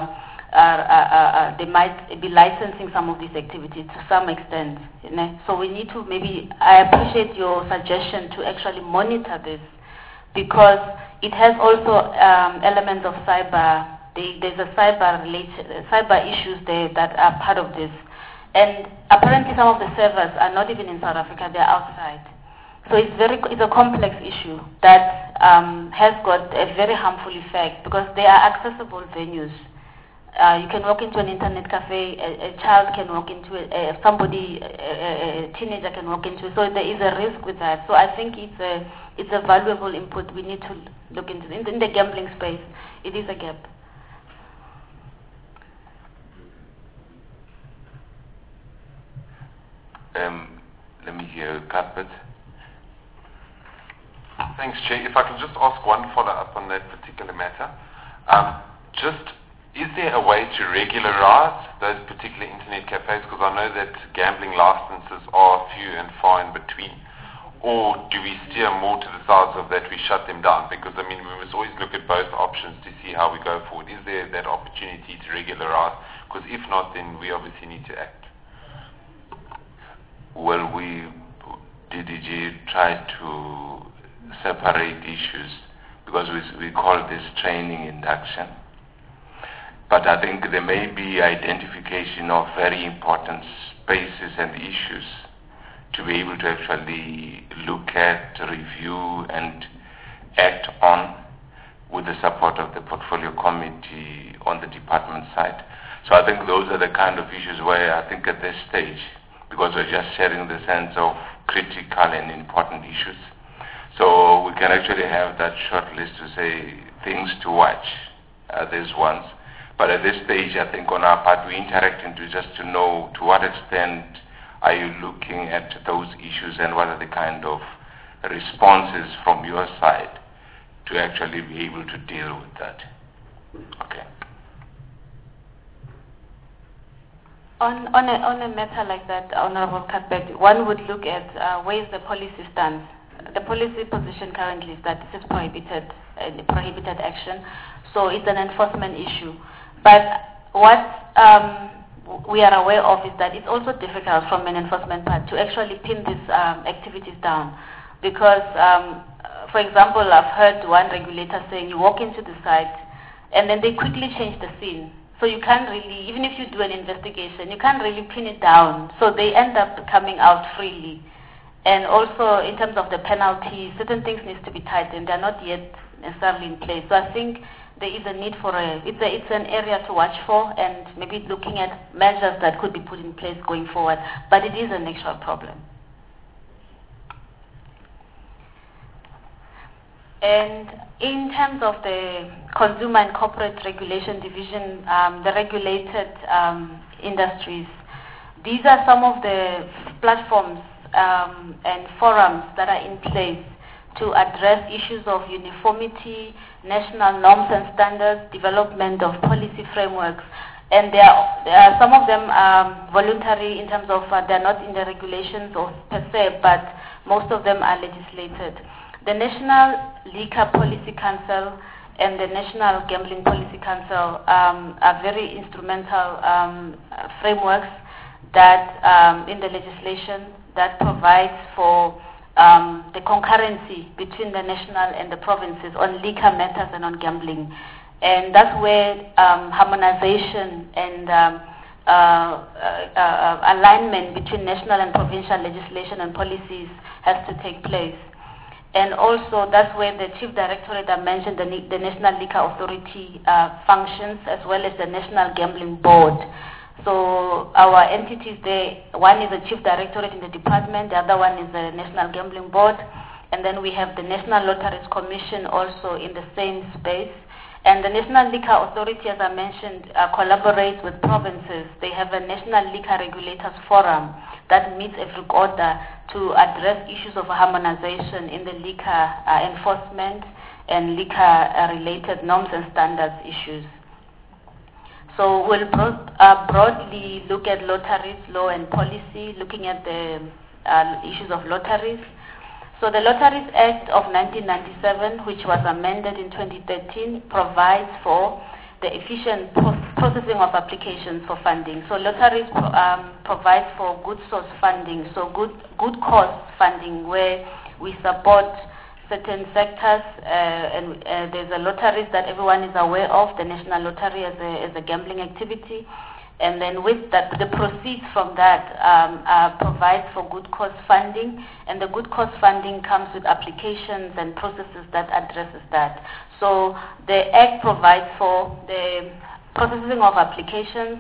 they might be licensing some of these activities to some extent. You know? So we need to I appreciate your suggestion to actually monitor this, because it has also elements of cyber. There's a cyber issues there that are part of this. And apparently some of the servers are not even in South Africa, they're outside. So it's a complex issue that has got a very harmful effect, because they are accessible venues. You can walk into an internet cafe, a child can walk into it, a teenager can walk into it, so there is a risk with that. So I think it's a valuable input we need to look into. In the gambling space, it is a gap. Let me hear Cuthbert. Thanks, Chair. If I can just ask one follow-up on that particular matter. Is there a way to regularize those particular internet cafes? Because I know that gambling licenses are few and far in between. Or do we steer more to the sides of that we shut them down? Because, we must always look at both options to see how we go forward. Is there that opportunity to regularize? Because if not, then we obviously need to act. Well, DDG tried to separate issues. because we call this training induction. But I think there may be identification of very important spaces and issues to be able to actually look at, review, and act on with the support of the portfolio committee on the department side. So I think those are the kind of issues where I think at this stage, because we're just sharing the sense of critical and important issues, so we can actually have that short list to say things to watch, these ones. But at this stage, I think on our part, we interact into just to know to what extent are you looking at those issues and what are the kind of responses from your side to actually be able to deal with that. Okay. On a matter like that, Honorable Cuthbert, one would look at where is the policy stance. The policy position currently is that this is prohibited action, so it's an enforcement issue. But what we are aware of is that it's also difficult from an enforcement part to actually pin these activities down, because, for example, I've heard one regulator saying you walk into the site and then they quickly change the scene. So you can't really, even if you do an investigation, you can't really pin it down. So they end up coming out freely. And also in terms of the penalty, certain things need to be tightened. They're not yet necessarily in place. So I think there is a need for it's an area to watch for, and maybe looking at measures that could be put in place going forward. But it is an actual problem. And in terms of the Consumer and Corporate Regulation Division, the regulated industries, these are some of the platforms and forums that are in place to address issues of uniformity, national norms and standards, development of policy frameworks. And there are some of them are voluntary in terms of they're not in the regulations or per se, but most of them are legislated. The National Liquor Policy Council and the National Gambling Policy Council are very instrumental frameworks that in the legislation that provides for the concurrency between the national and the provinces on liquor matters and on gambling. And that's where harmonization and alignment between national and provincial legislation and policies has to take place. And also that's where the Chief Directorate I mentioned, the National Liquor Authority functions, as well as the National Gambling Board. So our entities there, one is the Chief Directorate in the department, the other one is the National Gambling Board, and then we have the National Lotteries Commission also in the same space. And the National Liquor Authority, as I mentioned, collaborates with provinces. They have a National Liquor Regulators Forum that meets every quarter to address issues of harmonization in the liquor enforcement and liquor-related norms and standards issues. So we'll broadly look at lotteries, law and policy, looking at the issues of lotteries. So the Lotteries Act of 1997, which was amended in 2013, provides for the efficient processing of applications for funding. So lotteries provides for good source funding, so good cause funding, where we support certain sectors, and there's a lotteries that everyone is aware of, the National Lottery as a gambling activity. And then with that, the proceeds from that provides for good cause funding, and the good cause funding comes with applications and processes that addresses that. So the Act provides for the processing of applications.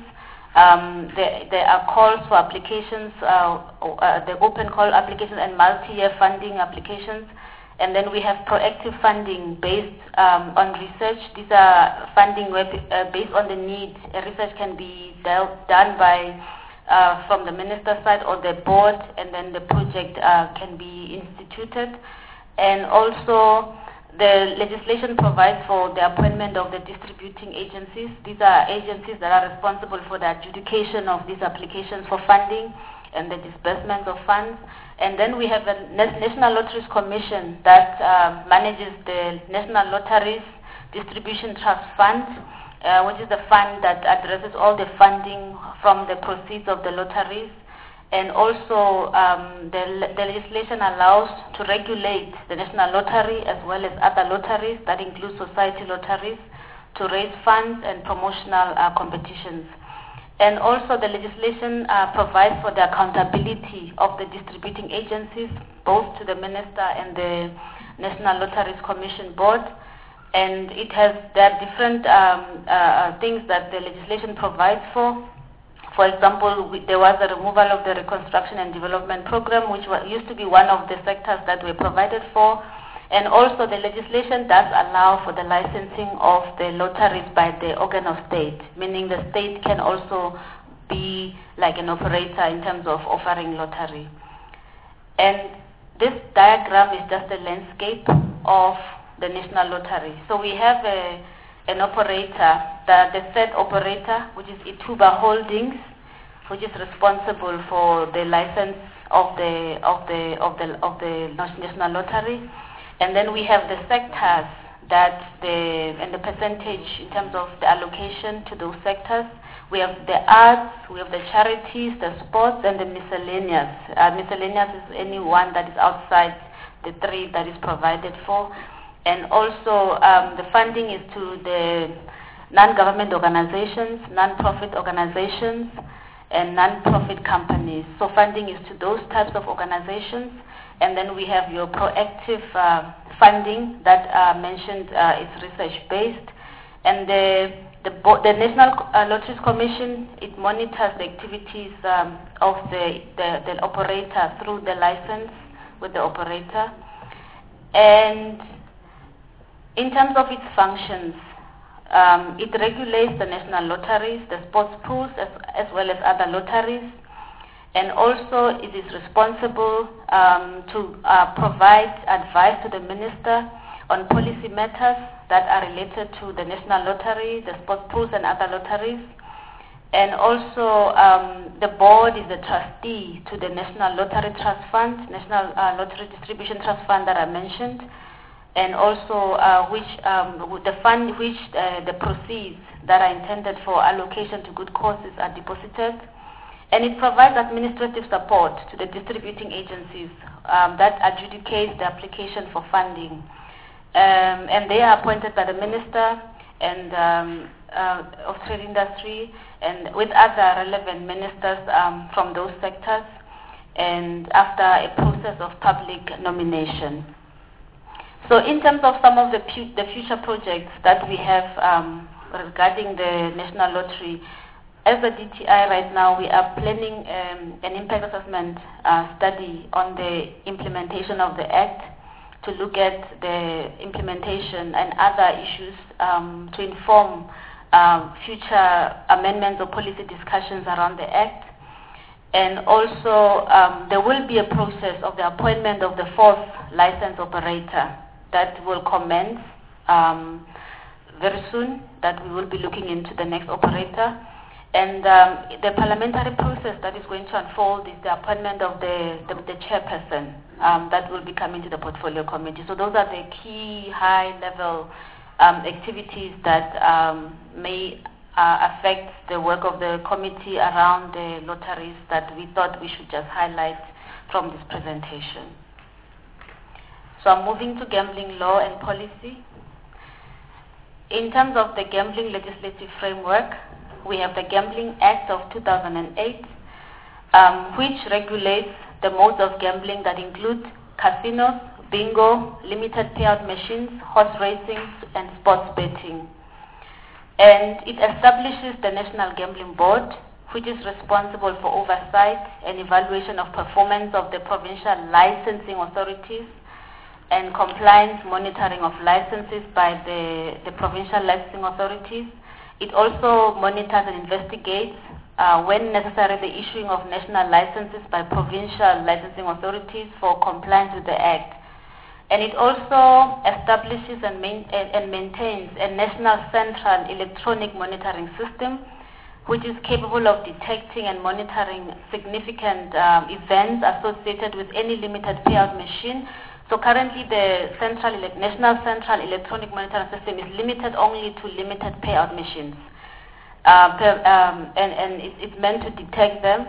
There are calls for applications, the open call applications and multi-year funding applications. And then we have proactive funding based on research. These are funding based on the need. Research can be done by from the minister's side or the board, and then the project can be instituted. And also the legislation provides for the appointment of the distributing agencies. These are agencies that are responsible for the adjudication of these applications for funding and the disbursement of funds. And then we have a National Lotteries Commission that manages the National Lotteries Distribution Trust Fund, which is the fund that addresses all the funding from the proceeds of the lotteries. And also, the legislation allows to regulate the National Lottery as well as other lotteries, that include society lotteries, to raise funds and promotional competitions. And also the legislation provides for the accountability of the distributing agencies, both to the Minister and the National Lotteries Commission Board. And there are different things that the legislation provides for. For example, there was a removal of the Reconstruction and Development Program, which used to be one of the sectors that were provided for. And also the legislation does allow for the licensing of the lotteries by the organ of state, meaning the state can also be like an operator in terms of offering lottery. And this diagram is just a landscape of the National Lottery. So we have an operator, the third operator, which is Ituba Holdings, which is responsible for the license of the National Lottery. And then we have the sectors and the percentage in terms of the allocation to those sectors. We have the arts, we have the charities, the sports, and the miscellaneous. Miscellaneous is any one that is outside the three that is provided for. And also the funding is to the non-government organizations, non-profit organizations, and non-profit companies. So funding is to those types of organizations. And then we have your proactive funding that mentioned is research-based. And the National Lotteries Commission, it monitors the activities of the operator through the license with the operator. And in terms of its functions, it regulates the national lotteries, the sports pools, as well as other lotteries. And also it is responsible to provide advice to the minister on policy matters that are related to the national lottery, the sports pools, and other lotteries. And also the board is the trustee to the National Lottery Trust Fund, National Lottery Distribution Trust Fund that I mentioned, and also the fund which the proceeds that are intended for allocation to good causes are deposited. And it provides administrative support to the distributing agencies that adjudicate the application for funding. And they are appointed by the minister and of trade industry and with other relevant ministers from those sectors, and after a process of public nomination. So in terms of some of the future projects that we have regarding the National Lottery, as a DTI right now, we are planning an impact assessment study on the implementation of the Act to look at the implementation and other issues to inform future amendments or policy discussions around the Act. And also, there will be a process of the appointment of the fourth license operator that will commence very soon, that we will be looking into the next operator. And the parliamentary process that is going to unfold is the appointment of the chairperson that will be coming to the portfolio committee. So those are the key high-level activities that may affect the work of the committee around the lotteries that we thought we should just highlight from this presentation. So I'm moving to gambling law and policy. In terms of the gambling legislative framework, we have the Gambling Act of 2008, which regulates the modes of gambling that include casinos, bingo, limited payout machines, horse racing, and sports betting. And it establishes the National Gambling Board, which is responsible for oversight and evaluation of performance of the provincial licensing authorities and compliance monitoring of licenses by the provincial licensing authorities. It also monitors and investigates, when necessary, the issuing of national licenses by provincial licensing authorities for compliance with the Act. And it also establishes and maintains a national central electronic monitoring system, which is capable of detecting and monitoring significant events associated with any limited payout machine. So currently the National Central Electronic Monitoring System is limited only to limited payout machines. And it's meant to detect them.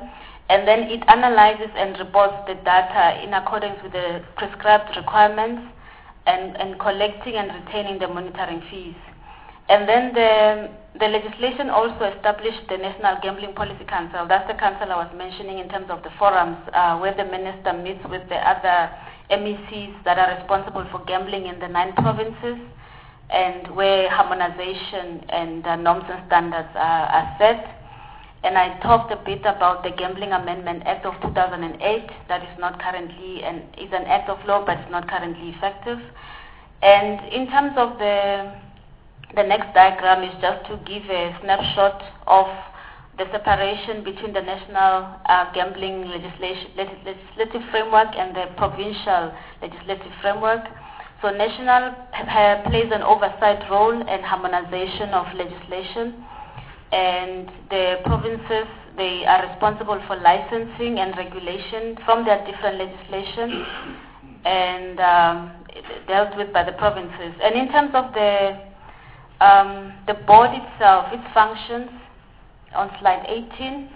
And then it analyzes and reports the data in accordance with the prescribed requirements and collecting and retaining the monitoring fees. And then the legislation also established the National Gambling Policy Council. That's the council I was mentioning in terms of the forums where the minister meets with the other MECs that are responsible for gambling in the 9 provinces, and where harmonization and norms and standards are set. And I talked a bit about the Gambling Amendment Act of 2008 that is not currently, and is an act of law but is not currently effective. And in terms of the next diagram is just to give a snapshot of the separation between the national gambling legislative framework and the provincial legislative framework. So national plays an oversight role and harmonization of legislation, and the provinces, they are responsible for licensing and regulation from their different legislation and dealt with by the provinces. And in terms of the board itself, its functions, on slide 18,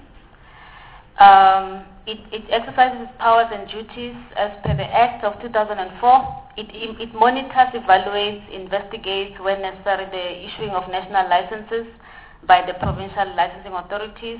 it exercises its powers and duties as per the Act of 2004. It monitors, evaluates, investigates, when necessary, the issuing of national licenses by the provincial licensing authorities.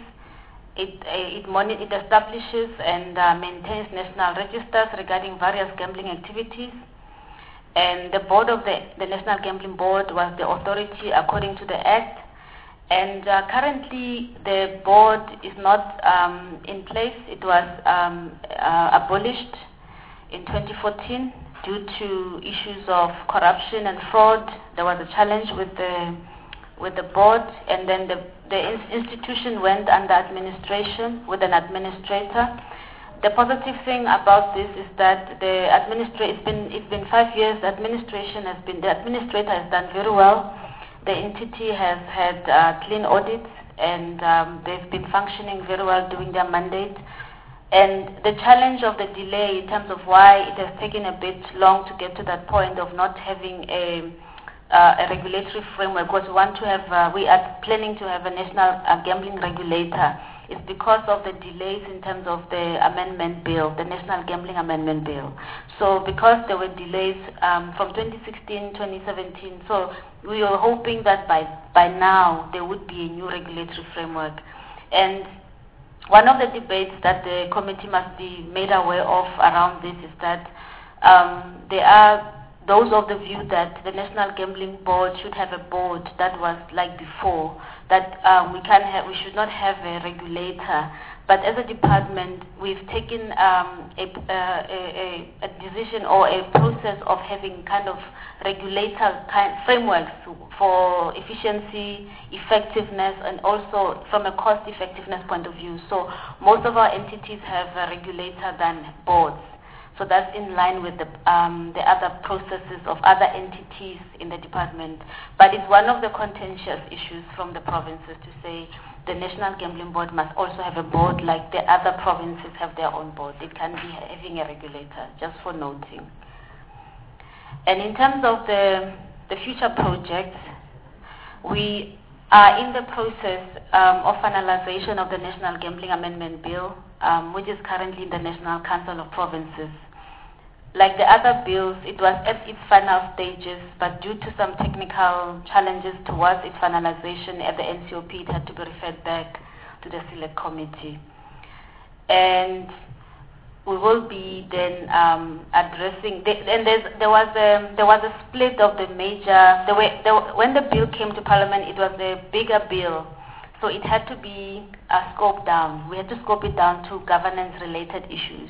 It establishes and maintains national registers regarding various gambling activities. And the board of the National Gambling Board was the authority according to the Act. And currently the board is not in place. It was abolished in 2014 due to issues of corruption and fraud. There was a challenge with the board, and then the institution went under administration with an administrator. The positive thing about this is that it's been 5 years. The administrator has done very well. The entity has had clean audits, and they've been functioning very well doing their mandate. And the challenge of the delay in terms of why it has taken a bit long to get to that point of not having a regulatory framework, because we are planning to have a national gambling regulator, is because of the delays in terms of the amendment bill, the National Gambling Amendment Bill. So because there were delays from 2016, 2017, so we were hoping that by now there would be a new regulatory framework. And one of the debates that the committee must be made aware of around this is that there are those of the view that the National Gambling Board should have a board that was like before, that we should not have a regulator. But as a department, we've taken a decision or a process of having kind of regulator frameworks for efficiency, effectiveness, and also from a cost effectiveness point of view. So most of our entities have a regulator than boards. So that's in line with the other processes of other entities in the department. But it's one of the contentious issues from the provinces to say the National Gambling Board must also have a board like the other provinces have their own board. It can be having a regulator, just for noting. And in terms of the future projects, we are in the process of finalization of the National Gambling Amendment Bill, which is currently in the National Council of Provinces. Like the other bills, it was at its final stages, but due to some technical challenges towards its finalization at the NCOP, it had to be referred back to the Select Committee. And we will be then addressing, there was a split of the major, when the bill came to Parliament, it was a bigger bill, so it had to be scoped down. We had to scope it down to governance-related issues.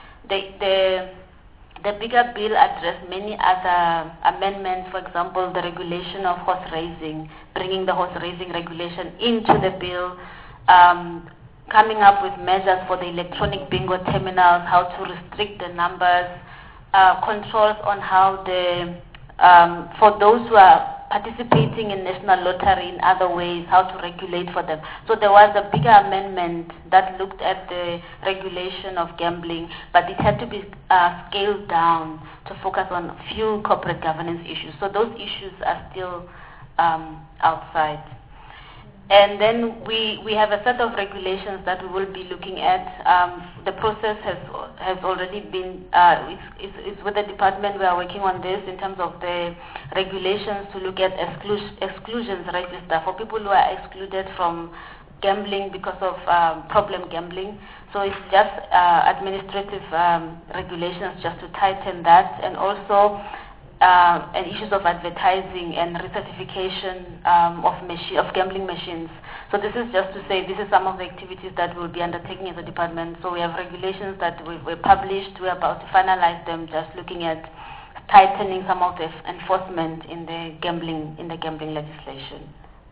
The bigger bill addressed many other amendments, for example, the regulation of horse racing, bringing the horse racing regulation into the bill, coming up with measures for the electronic bingo terminals, how to restrict the numbers, controls on how for those who are participating in national lottery in other ways, how to regulate for them. So there was a bigger amendment that looked at the regulation of gambling, but it had to be scaled down to focus on a few corporate governance issues. So those issues are still outside. And then we have a set of regulations that we will be looking at. The process has already been, it's with the department. We are working on this in terms of the regulations to look at exclusions register for people who are excluded from gambling because of problem gambling. So it's just administrative regulations just to tighten that, and also and issues of advertising and recertification of gambling machines. So this is just to say this is some of the activities that we'll be undertaking as a department. So we have regulations that were published. We're about to finalize them, just looking at tightening some of the enforcement in the gambling legislation.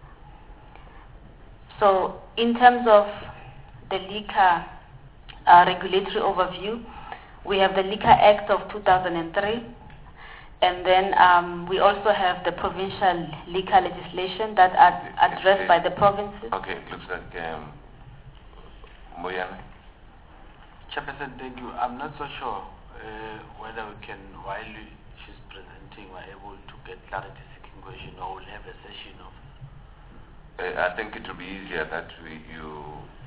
So in terms of the liquor regulatory overview, we have the Liquor Act of 2003. And then we also have the provincial liquor legislation that are addressed by the provinces. Okay, it looks like Moyane. Chairperson, thank you. I'm not so sure whether we can, while she's presenting, we're able to get clarity seeking question, or we'll have a session of. I think it will be easier that you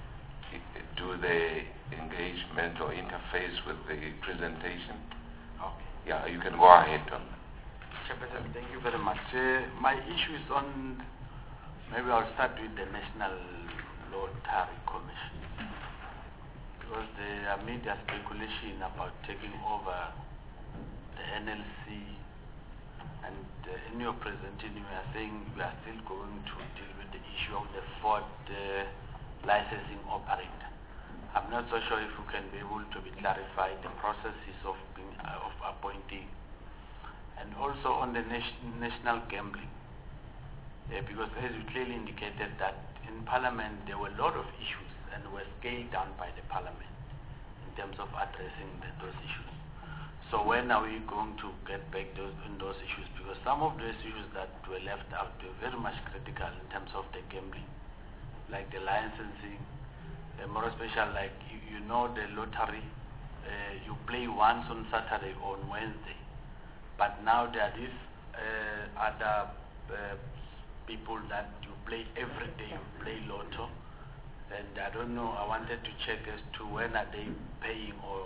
do the engagement or interface with the presentation. Okay. Yeah, you can go ahead on that. Chairperson, thank you very much. My issue is on, maybe I'll start with the National Lottery Commission. Because there are media speculation about taking over the NLC, and in your presentation you are saying we are still going to deal with the issue of the fourth licensing operator. I'm not so sure if we can be able to be clarified the processes of appointing, and also on the national gambling, because as you clearly indicated that in Parliament there were a lot of issues and were scaled down by the Parliament in terms of addressing those issues. So when are we going to get back on those issues? Because some of those issues that were left out were very much critical in terms of the gambling, like the licensing, more special, like you know the lottery, you play once on Saturday or on Wednesday, but now there are these other people that you play every day, you play lotto, and I don't know, I wanted to check as to when are they paying or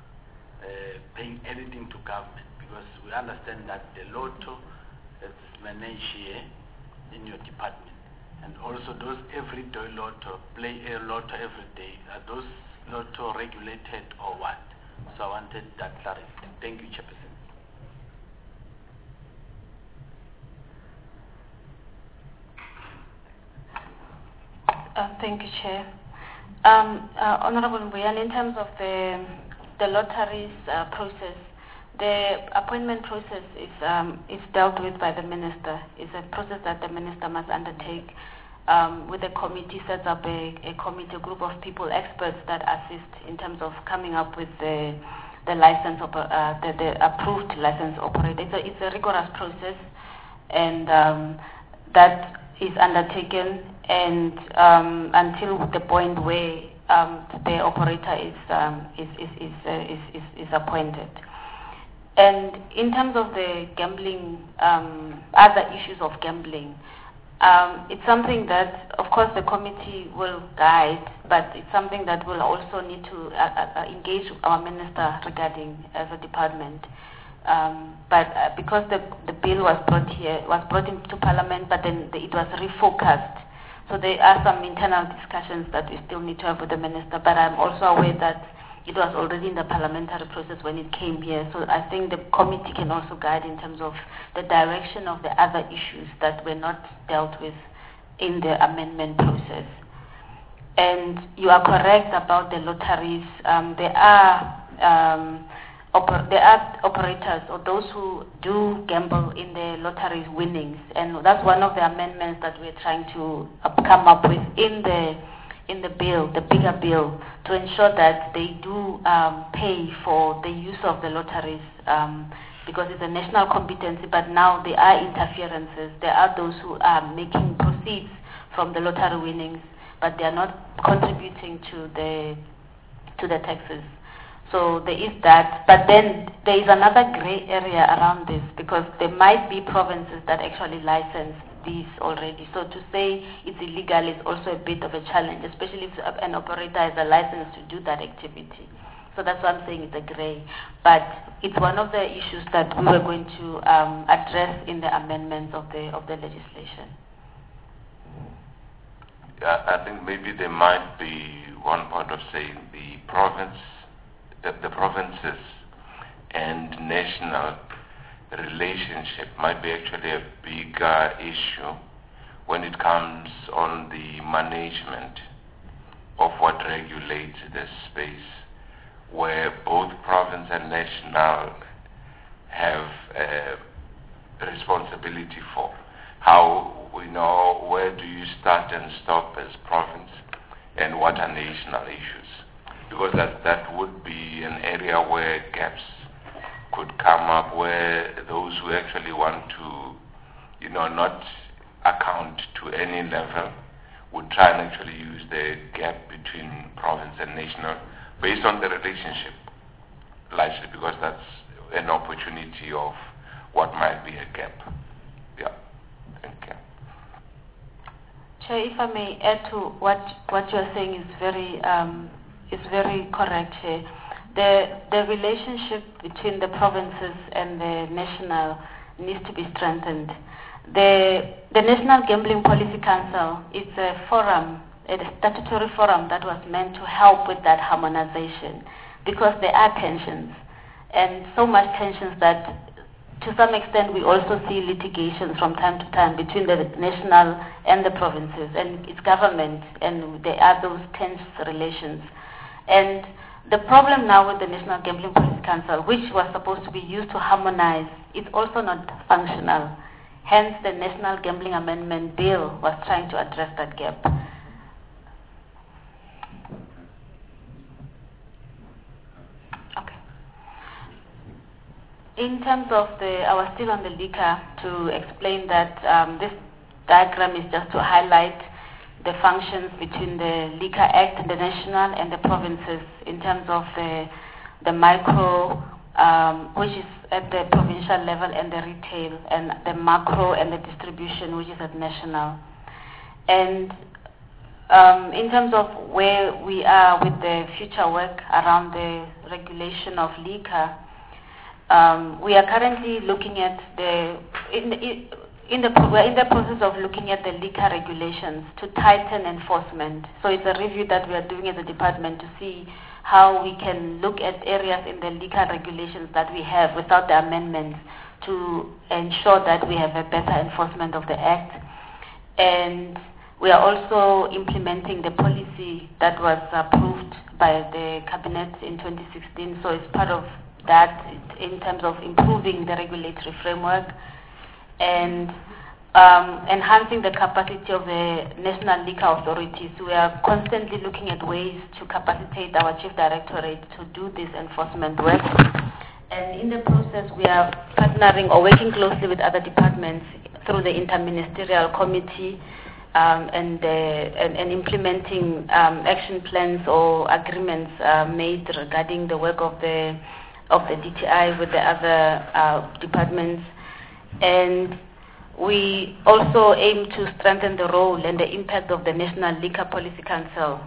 paying anything to government, because we understand that the lotto is managed here in your department. And also those everyday lotto, play a lotto every day, are those lotto regulated or what? So I wanted that clarity. Thank you, Chairperson. Thank you, Chair. Honorable Mbuyane, in terms of the lotteries process, the appointment process is dealt with by the minister. It's a process that the minister must undertake with a committee, sets up a committee, a group of people, experts that assist in terms of coming up with the license, the approved license operator. It's a rigorous process, and that is undertaken, and until the point where the operator is appointed. And in terms of the gambling, other issues of gambling, it's something that, of course, the committee will guide, but it's something that we'll also need to engage our minister regarding as a department. But because the bill was brought into Parliament, but then it was refocused. So there are some internal discussions that we still need to have with the minister, but I'm also aware that it was already in the parliamentary process when it came here. So I think the committee can also guide in terms of the direction of the other issues that were not dealt with in the amendment process. And you are correct about the lotteries. There are operators or those who do gamble in the lotteries winnings, and that's one of the amendments that we're trying to come up with in the bill, the bigger bill, to ensure that they do pay for the use of the lotteries, because it's a national competency, but now there are interferences. There are those who are making proceeds from the lottery winnings, but they are not contributing to the taxes. So there is that, but then there is another gray area around this, because there might be provinces that actually license these already. So to say it's illegal is also a bit of a challenge, especially if an operator has a license to do that activity. So that's why I'm saying it's a grey. But it's one of the issues that we were going to address in the amendments of the legislation. Yeah, I think maybe there might be one point of saying the provinces and national relationship might be actually a bigger issue when it comes on the management of what regulates this space, where both province and national have a responsibility for. How we know where do you start and stop as province and what are national issues. Because that would be an area where gaps could come up, where those who actually want to, not account to any level would try and actually use the gap between province and national based on the relationship, largely because that's an opportunity of what might be a gap. Yeah, thank you. Chair, if I may add to what you're saying is very correct here. The relationship between the provinces and the national needs to be strengthened. The National Gambling Policy Council is a forum, a statutory forum that was meant to help with that harmonization, because there are tensions, and so much tensions that to some extent we also see litigations from time to time between the national and the provinces and its government, and there are those tense relations. And the problem now with the National Gambling Policy Council, which was supposed to be used to harmonize, is also not functional. Hence, the National Gambling Amendment Bill was trying to address that gap. Okay. In terms of I was still on the liquor to explain that this diagram is just to highlight the functions between the Liquor Act, the national and the provinces, in terms of the micro, which is at the provincial level, and the retail, and the macro and the distribution, which is at national. And in terms of where we are with the future work around the regulation of liquor, we are currently looking at we're in the process of looking at the liquor regulations to tighten enforcement. So it's a review that we are doing as a department to see how we can look at areas in the liquor regulations that we have without the amendments to ensure that we have a better enforcement of the Act. And we are also implementing the policy that was approved by the Cabinet in 2016. So it's part of that in terms of improving the regulatory framework and enhancing the capacity of the national liquor authorities. We are constantly looking at ways to capacitate our Chief Directorate to do this enforcement work. And in the process, we are partnering or working closely with other departments through the interministerial committee and implementing action plans or agreements made regarding the work of the DTI with the other departments. And we also aim to strengthen the role and the impact of the National Liquor Policy Council.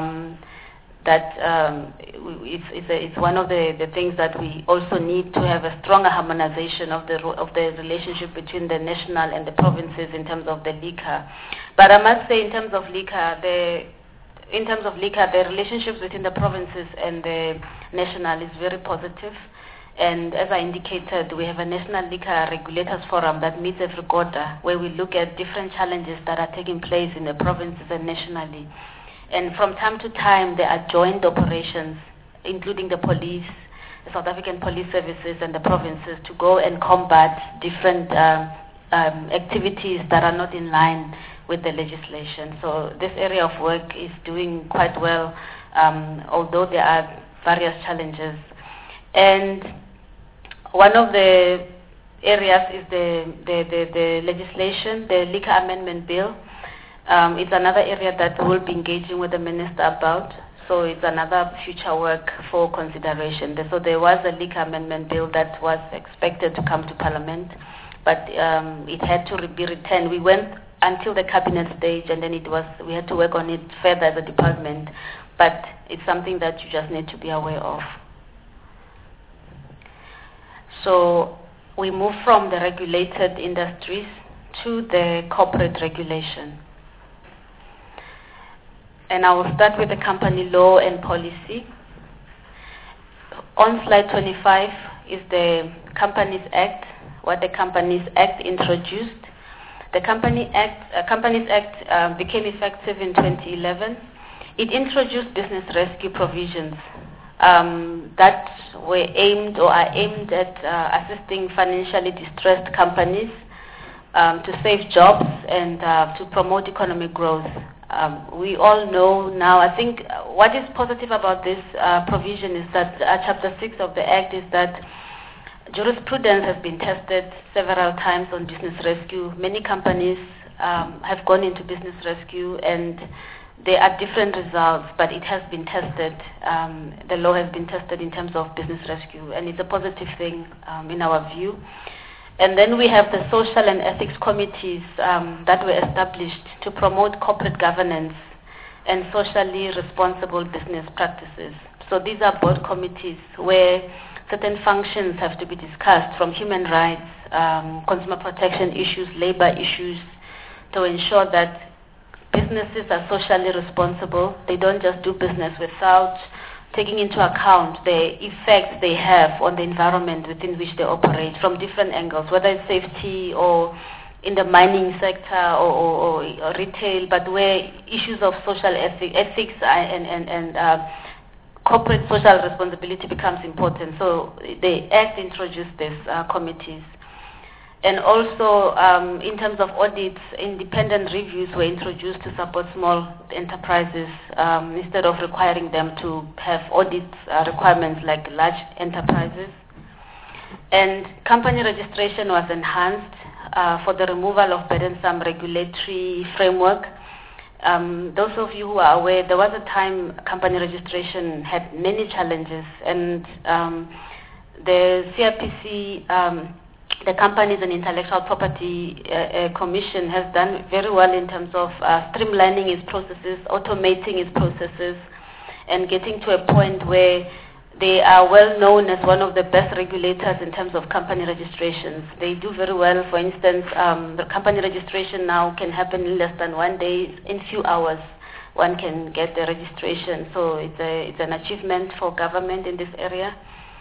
It's one of the things that we also need to have a stronger harmonization of the relationship between the national and the provinces in terms of the liquor. But I must say, in terms of liquor, the relationships between the provinces and the national is very positive. And as I indicated, we have a National Liquor Regulators Forum that meets every quarter, where we look at different challenges that are taking place in the provinces and nationally. And from time to time, there are joint operations, including the police, the South African Police Services and the provinces, to go and combat different activities that are not in line with the legislation. So this area of work is doing quite well, although there are various challenges. And one of the areas is the legislation, the Liquor Amendment Bill. It's another area that we'll be engaging with the Minister about. So it's another future work for consideration. So there was a Liquor Amendment Bill that was expected to come to Parliament. but it had to be returned. We went until the cabinet stage, and then we had to work on it further as a department, but it's something that you just need to be aware of. So we move from the regulated industries to the corporate regulation. And I will start with the company law and policy. On slide 25 is the Companies Act, what the Companies Act introduced. The Companies Act became effective in 2011. It introduced business rescue provisions that were aimed or are aimed at assisting financially distressed companies to save jobs and to promote economic growth. We all know now, I think what is positive about this provision is that Chapter 6 of the Act is that jurisprudence has been tested several times on business rescue. Many companies have gone into business rescue and there are different results, but it has been tested. The law has been tested in terms of business rescue, and it's a positive thing in our view. And then we have the social and ethics committees that were established to promote corporate governance and socially responsible business practices. So these are board committees where certain functions have to be discussed, from human rights, consumer protection issues, labor issues, to ensure that businesses are socially responsible. They don't just do business without taking into account the effects they have on the environment within which they operate from different angles, whether it's safety or in the mining sector or retail, but where issues of social ethics and corporate social responsibility becomes important. So the Act introduced these committees. And also, in terms of audits, independent reviews were introduced to support small enterprises instead of requiring them to have audit requirements like large enterprises. And company registration was enhanced for the removal of burdensome regulatory framework. Those of you who are aware, there was a time company registration had many challenges, and the CIPC, the Companies and Intellectual Property Commission, has done very well in terms of streamlining its processes, automating its processes, and getting to a point where they are well known as one of the best regulators in terms of company registrations. They do very well. For instance, the company registration now can happen in less than 1 day. In few hours, one can get the registration. So it's an achievement for government in this area.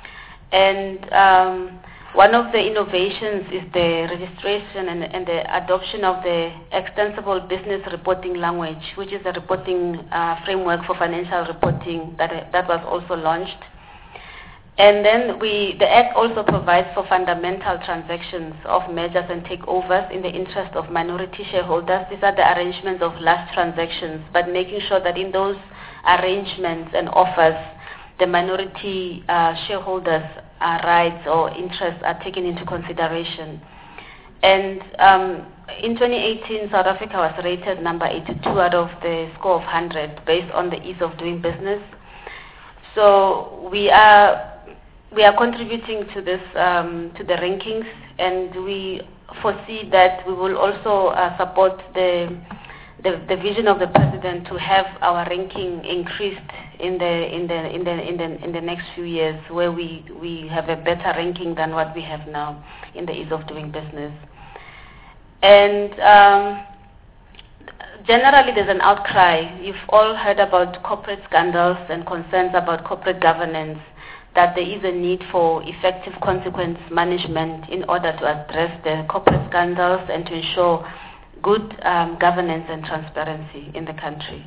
And one of the innovations is the registration and the adoption of the extensible business reporting language, which is a reporting framework for financial reporting that was also launched. And then the Act also provides for fundamental transactions of mergers and takeovers in the interest of minority shareholders. These are the arrangements of large transactions, but making sure that in those arrangements and offers, the minority shareholders' rights or interests are taken into consideration. And in 2018, South Africa was rated number 82 out of the score of 100 based on the ease of doing business. So we are contributing to this, to the rankings, and we foresee that we will also support the vision of the president to have our ranking increased in the next few years, where we have a better ranking than what we have now in the ease of doing business. And generally, there's an outcry. You've all heard about corporate scandals and concerns about corporate governance, that there is a need for effective consequence management in order to address the corporate scandals and to ensure good governance and transparency in the country.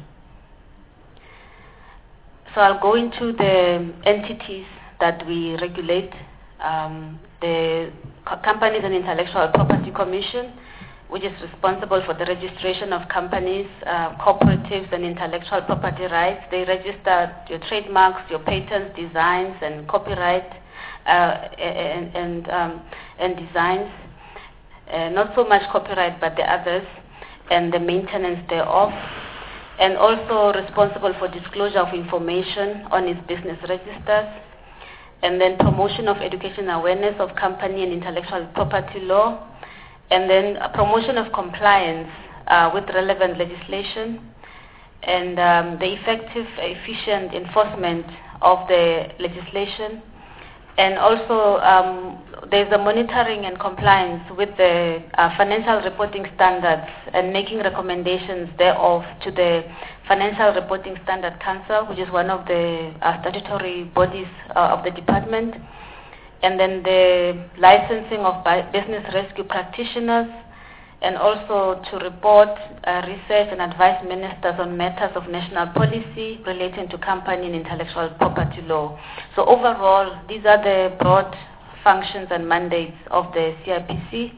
So I'll go into the entities that we regulate. The Companies and Intellectual Property Commission, which is responsible for the registration of companies, cooperatives, and intellectual property rights. They register your trademarks, your patents, designs, and copyright and designs. Not so much copyright, but the others, and the maintenance thereof. And also responsible for disclosure of information on its business registers. And then promotion of education awareness of company and intellectual property law, and then a promotion of compliance with relevant legislation, and the effective, efficient enforcement of the legislation. And also, there's a monitoring and compliance with the financial reporting standards and making recommendations thereof to the Financial Reporting Standard Council, which is one of the statutory bodies of the department. And then the licensing of business rescue practitioners, and also to report, research and advise ministers on matters of national policy relating to company and intellectual property law. So overall, these are the broad functions and mandates of the CIPC.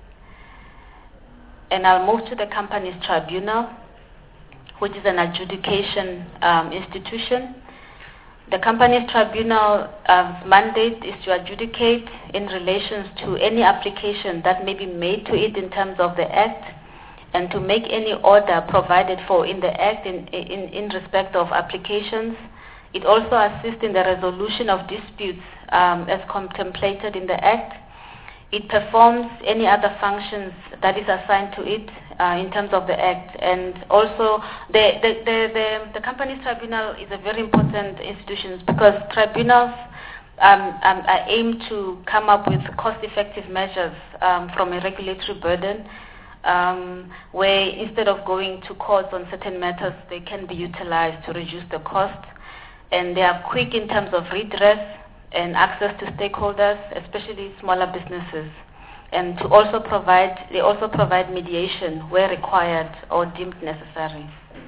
And I'll move to the Companies Tribunal, which is an adjudication institution. The Companies Tribunal mandate is to adjudicate in relation to any application that may be made to it in terms of the Act, and to make any order provided for in the Act in respect of applications. It also assists in the resolution of disputes as contemplated in the Act. It performs any other functions that is assigned to it in terms of the Act. And also, the Companies Tribunal is a very important institution because tribunals aim to come up with cost-effective measures from a regulatory burden, where instead of going to courts on certain matters, they can be utilized to reduce the cost. And they are quick in terms of redress and access to stakeholders, especially smaller businesses. And they also provide mediation where required or deemed necessary.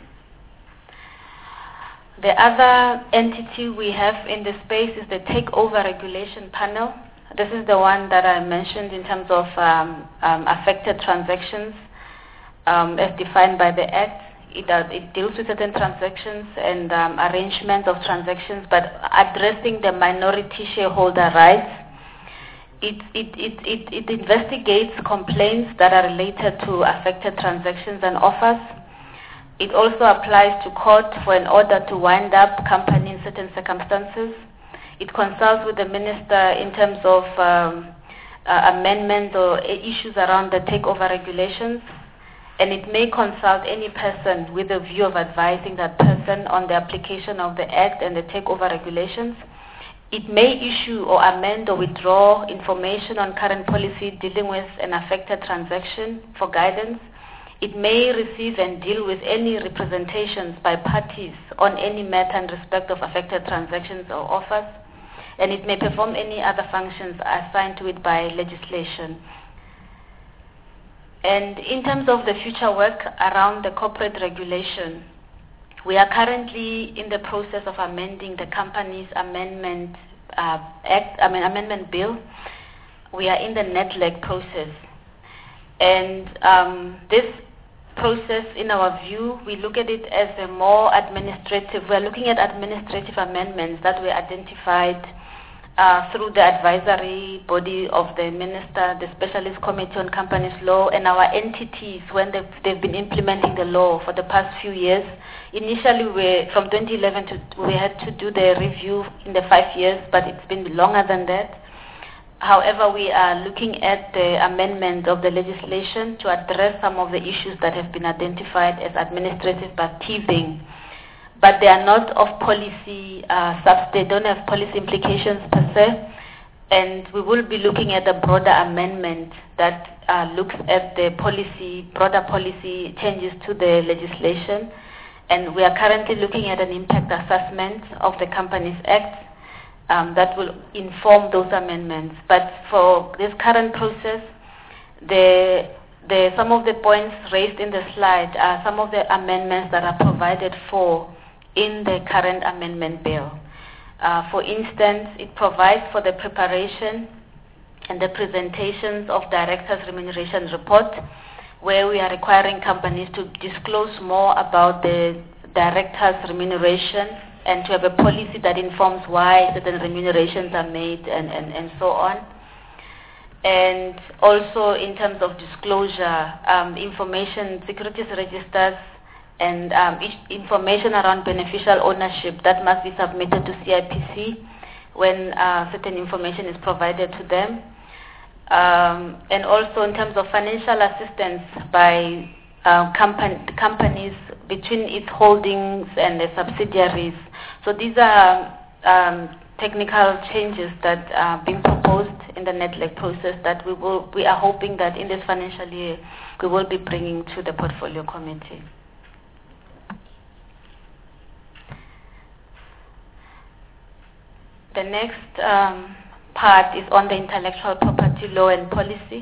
The other entity we have in the space is the Takeover Regulation Panel. This is the one that I mentioned in terms of affected transactions as defined by the Act. It deals with certain transactions and arrangements of transactions, but addressing the minority shareholder rights. It investigates complaints that are related to affected transactions and offers. It also applies to court for an order to wind up company in certain circumstances. It consults with the minister in terms of amendments or issues around the takeover regulations. And it may consult any person with a view of advising that person on the application of the Act and the takeover regulations. It may issue or amend or withdraw information on current policy dealing with an affected transaction for guidance. It may receive and deal with any representations by parties on any matter in respect of affected transactions or offers. And it may perform any other functions assigned to it by legislation. And in terms of the future work around the corporate regulation, we are currently in the process of amending the Companies Amendment Amendment Bill. We are in the NETLEG process. And this process, in our view, we look at it as a more administrative. We're looking at administrative amendments that were identified through the advisory body of the minister, the Specialist Committee on Companies Law, and our entities when they've been implementing the law for the past few years. Initially, from 2011, we had to do the review in the 5 years, but it's been longer than that. However, we are looking at the amendment of the legislation to address some of the issues that have been identified as administrative but teething. But they are not of policy, they don't have policy implications per se. And we will be looking at a broader amendment that looks at the broader policy changes to the legislation. And we are currently looking at an impact assessment of the Companies Act that will inform those amendments. But for this current process, some of the points raised in the slide are some of the amendments that are provided for in the current amendment bill. For instance, it provides for the preparation and the presentations of directors' remuneration report, where we are requiring companies to disclose more about the directors' remuneration and to have a policy that informs why certain remunerations are made and so on. And also in terms of disclosure, information, securities registers, and information around beneficial ownership that must be submitted to CIPC when certain information is provided to them. and also in terms of financial assistance by companies between its holdings and the subsidiaries. So these are technical changes that are being proposed in the NEDLAC process that we are hoping that in this financial year we will be bringing to the portfolio committee. The next part is on the intellectual property law and policy.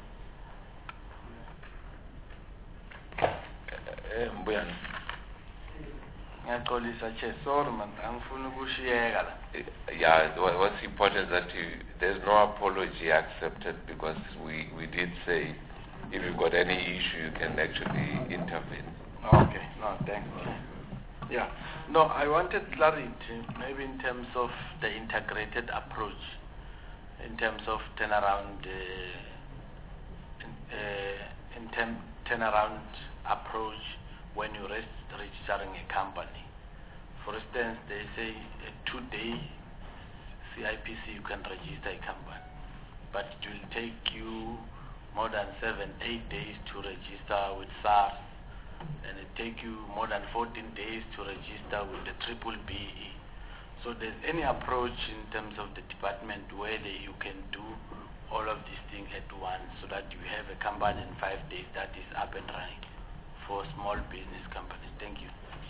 Yeah, what's important is that there's no apology accepted, because we did say if you've got any issue, you can actually intervene. Okay, no, thanks. Yeah, no, I wanted clarity, maybe in terms of the integrated approach, in terms of turnaround, turnaround approach when you're registering a company. For instance, they say a 2-day CIPC you can register a company, but it will take you more than 7-8 days to register with SARS, and it take you more than 14 days to register with the BBBE. So there's any approach in terms of the department where you can do all of these things at once, so that you have a company in 5 days that is up and running for small business companies. Thank you.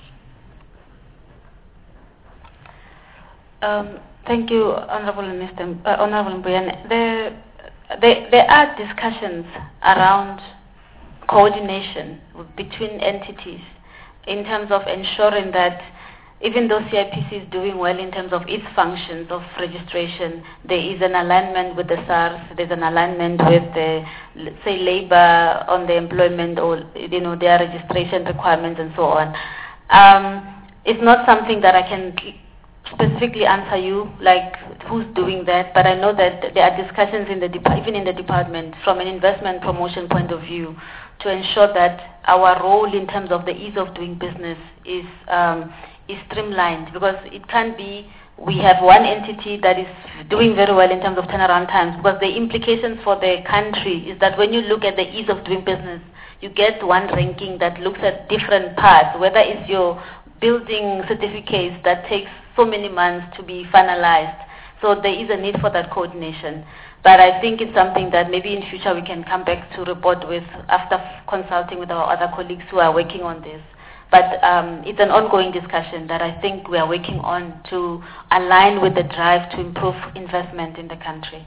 Thank you, Honorable Mbuyane. There are discussions around coordination between entities in terms of ensuring that even though CIPC is doing well in terms of its functions of registration, there is an alignment with the SARS, there's an alignment with the, let's say, labor on the employment or, their registration requirements and so on. It's not something that I can specifically answer you, like who's doing that, but I know that there are discussions even in the department from an investment promotion point of view to ensure that our role in terms of the ease of doing business is streamlined, because it can't be we have one entity that is doing very well in terms of turnaround times, because the implications for the country is that when you look at the ease of doing business, you get one ranking that looks at different parts, whether it's your building certificates that takes so many months to be finalized. So there is a need for that coordination. But I think it's something that maybe in future we can come back to report with after consulting with our other colleagues who are working on this. But it's an ongoing discussion that I think we are working on to align with the drive to improve investment in the country.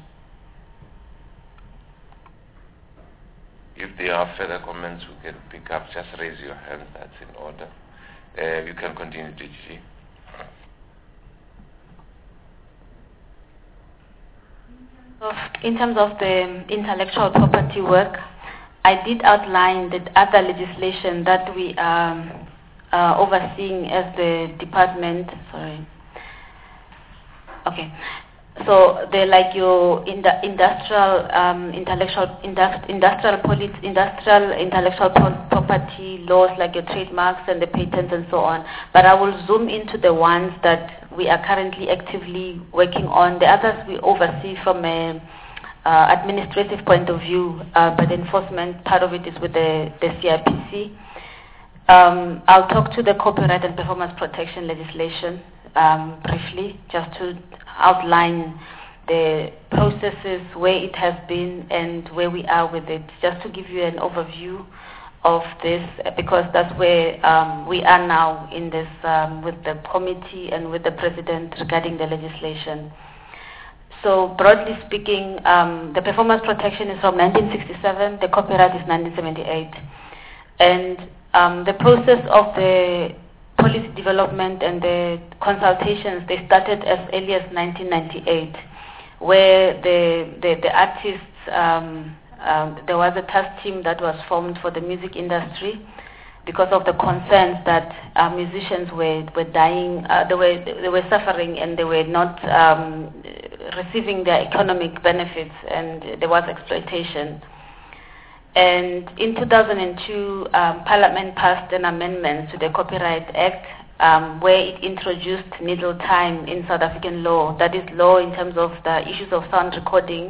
If there are further comments we can pick up, just raise your hand. That's in order. You can continue, DG. In terms of the intellectual property work, I did outline the other legislation that we are overseeing as the department. Sorry. Okay. So they're like your industrial intellectual property laws, like your trademarks and the patents and so on. But I will zoom into the ones that we are currently actively working on. The others we oversee from an administrative point of view, but the enforcement part of it is with the CIPC. I'll talk to the copyright and performance protection legislation briefly, just to outline the processes, where it has been and where we are with it, just to give you an overview of this, because that's where we are now in this with the committee and with the president regarding the legislation. So broadly speaking, the performance protection is from 1967, the copyright is 1978. And the process of the policy development and the consultations, they started as early as 1998, where the artists, there was a task team that was formed for the music industry because of the concerns that musicians were dying, they were suffering, and they were not receiving their economic benefits, and there was exploitation. And in 2002, Parliament passed an amendment to the Copyright Act where it introduced needle time in South African law. That is law in terms of the issues of sound recording,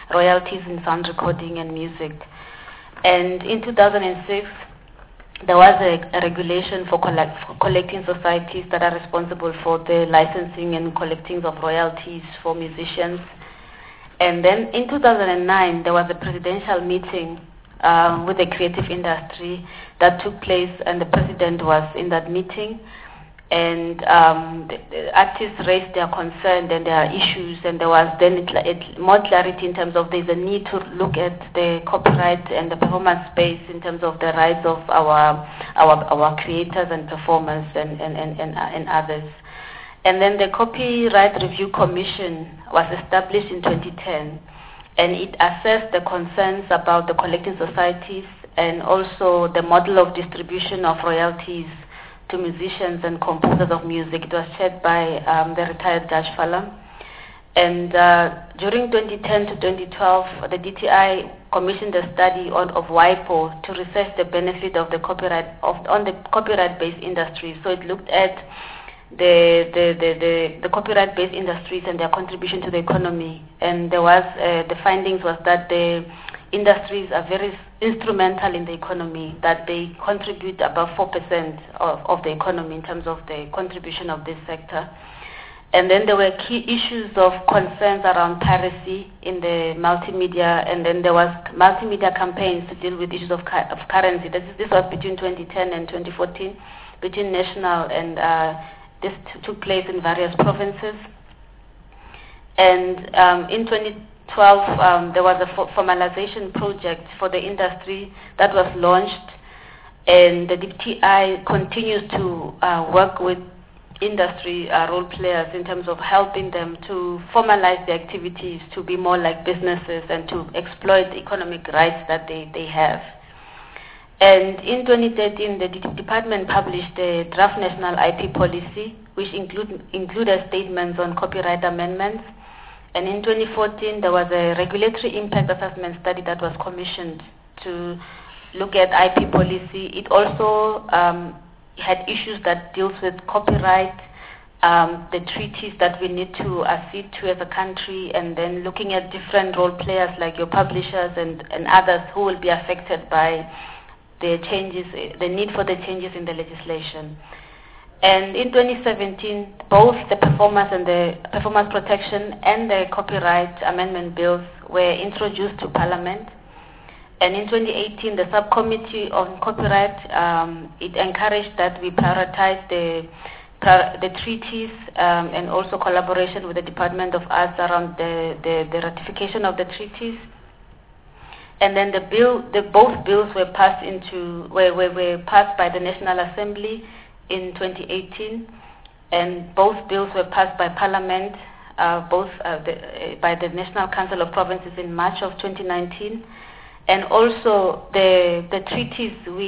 royalties in sound recording and music. And in 2006, there was a regulation for collecting societies that are responsible for the licensing and collecting of royalties for musicians. And then in 2009, there was a presidential meeting with the creative industry that took place, and the president was in that meeting. And the artists raised their concerns and their issues, and there was then more clarity in terms of there's a need to look at the copyright and the performance space in terms of the rights of our creators and performers and others. And then the Copyright Review Commission was established in 2010, and it assessed the concerns about the collecting societies and also the model of distribution of royalties to musicians and composers of music. It was chaired by the retired Judge Falam. And during 2010 to 2012, the DTI commissioned a study of WIPO to research the benefit of the on the copyright-based industry. So it looked at the copyright-based industries and their contribution to the economy. And there was the findings was that the industries are very instrumental in the economy, that they contribute about 4% of the economy in terms of the contribution of this sector. And then there were key issues of concerns around piracy in the multimedia, and then there was multimedia campaigns to deal with issues of currency. This was between 2010 and 2014, between national, and this took place in various provinces. And in 2012, there was a formalization project for the industry that was launched, and the DTI continues to work with industry role players in terms of helping them to formalize their activities to be more like businesses and to exploit the economic rights that they have. And in 2013, the department published a draft national IP policy, which included statements on copyright amendments. And in 2014, there was a regulatory impact assessment study that was commissioned to look at IP policy. It also had issues that deals with copyright, the treaties that we need to accede to as a country, and then looking at different role players like your publishers and others who will be affected by the changes, the need for the changes in the legislation. And in 2017, both the performance and the performance protection and the copyright amendment bills were introduced to Parliament. And in 2018, the subcommittee on copyright, it encouraged that we prioritize the treaties and also collaboration with the Department of Arts around the ratification of the treaties. And then both bills were passed were passed by the National Assembly in 2018, and both bills were passed by Parliament, by the National Council of Provinces in March of 2019. And also the treaties,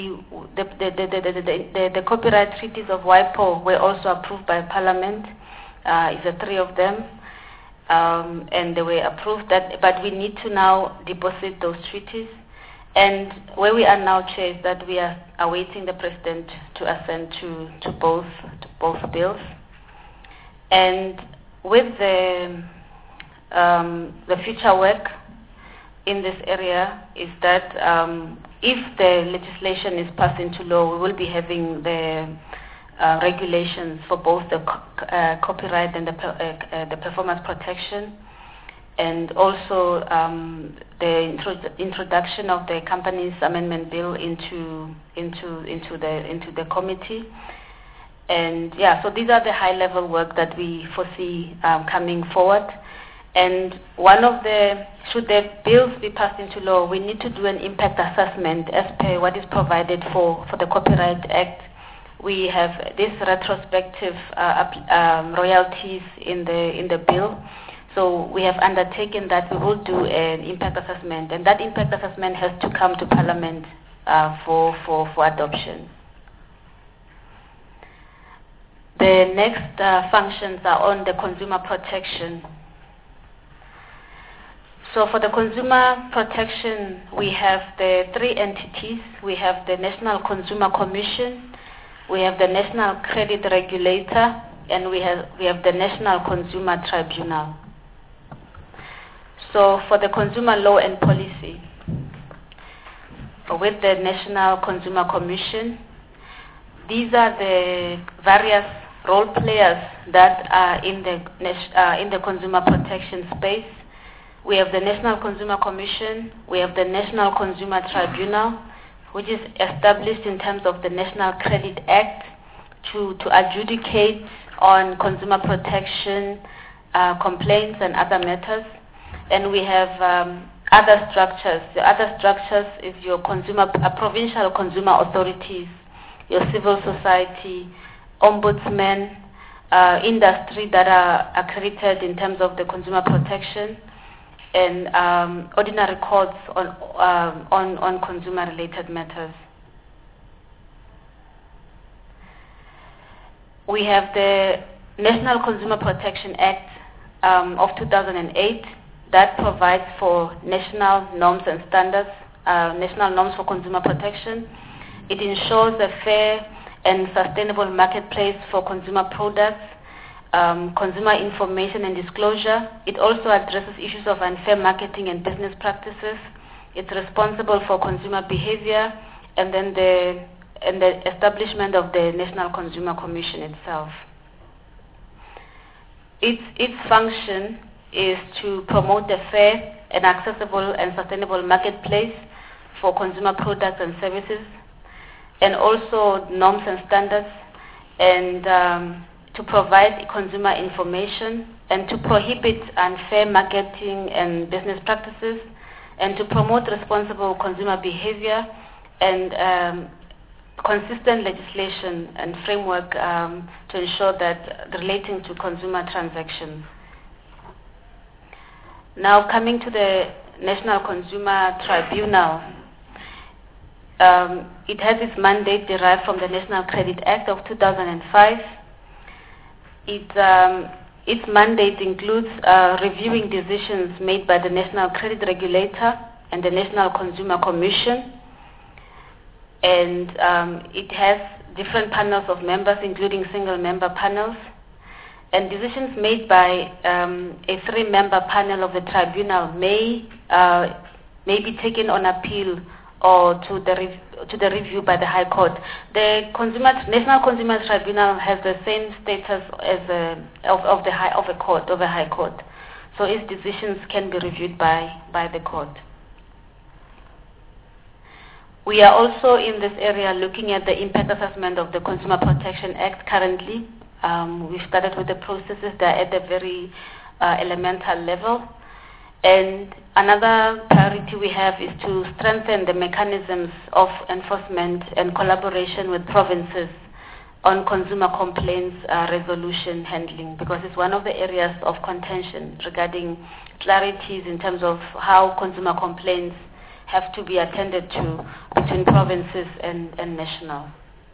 the copyright treaties of WIPO were also approved by Parliament. It's 3 of them, and they were approved. But we need to now deposit those treaties. And where we are now, Chair, is that we are awaiting the President to assent to both bills. And with the future work in this area is that if the legislation is passed into law, we will be having the regulations for both the copyright and the performance protection, and also the introduction of the Companies Amendment Bill into the committee. And yeah, so these are the high-level work that we foresee coming forward. And should the bills be passed into law, we need to do an impact assessment as per what is provided for the Copyright Act. We have this retrospective royalties in the bill. So we have undertaken that we will do an impact assessment, and that impact assessment has to come to Parliament for adoption. The next functions are on the consumer protection. So for the consumer protection, we have the 3 entities. We have the National Consumer Commission, we have the National Credit Regulator, and we have the National Consumer Tribunal. So for the consumer law and policy, with the National Consumer Commission, these are the various role players that are in the consumer protection space. We have the National Consumer Commission, we have the National Consumer Tribunal, which is established in terms of the National Credit Act to adjudicate on consumer protection complaints and other matters. And we have other structures. The other structures is your provincial consumer authorities, your civil society, ombudsmen, industry that are accredited in terms of the consumer protection, and ordinary courts on consumer-related matters. We have the National Consumer Protection Act of 2008 that provides for national norms and standards, national norms for consumer protection. It ensures a fair and sustainable marketplace for consumer products, consumer information and disclosure. It also addresses issues of unfair marketing and business practices. It's responsible for consumer behavior, and then the establishment of the National Consumer Commission itself. Its function is to promote a fair and accessible and sustainable marketplace for consumer products and services, and also norms and standards, and to provide consumer information, and to prohibit unfair marketing and business practices, and to promote responsible consumer behavior, and consistent legislation and framework to ensure that relating to consumer transactions. Now coming to the National Consumer Tribunal, it has its mandate derived from the National Credit Act of 2005. Its mandate includes reviewing decisions made by the National Credit Regulator and the National Consumer Commission, and it has different panels of members, including single-member panels, and decisions made by a three-member panel of the tribunal may be taken on appeal or to the review by the High Court. The National Consumer Tribunal has the same status as of a High Court, so its decisions can be reviewed by the court. We are also in this area looking at the impact assessment of the Consumer Protection Act currently. We started with the processes that are at the very elemental level. And another priority we have is to strengthen the mechanisms of enforcement and collaboration with provinces on consumer complaints resolution handling, because it's one of the areas of contention regarding clarities in terms of how consumer complaints have to be attended to between provinces and national.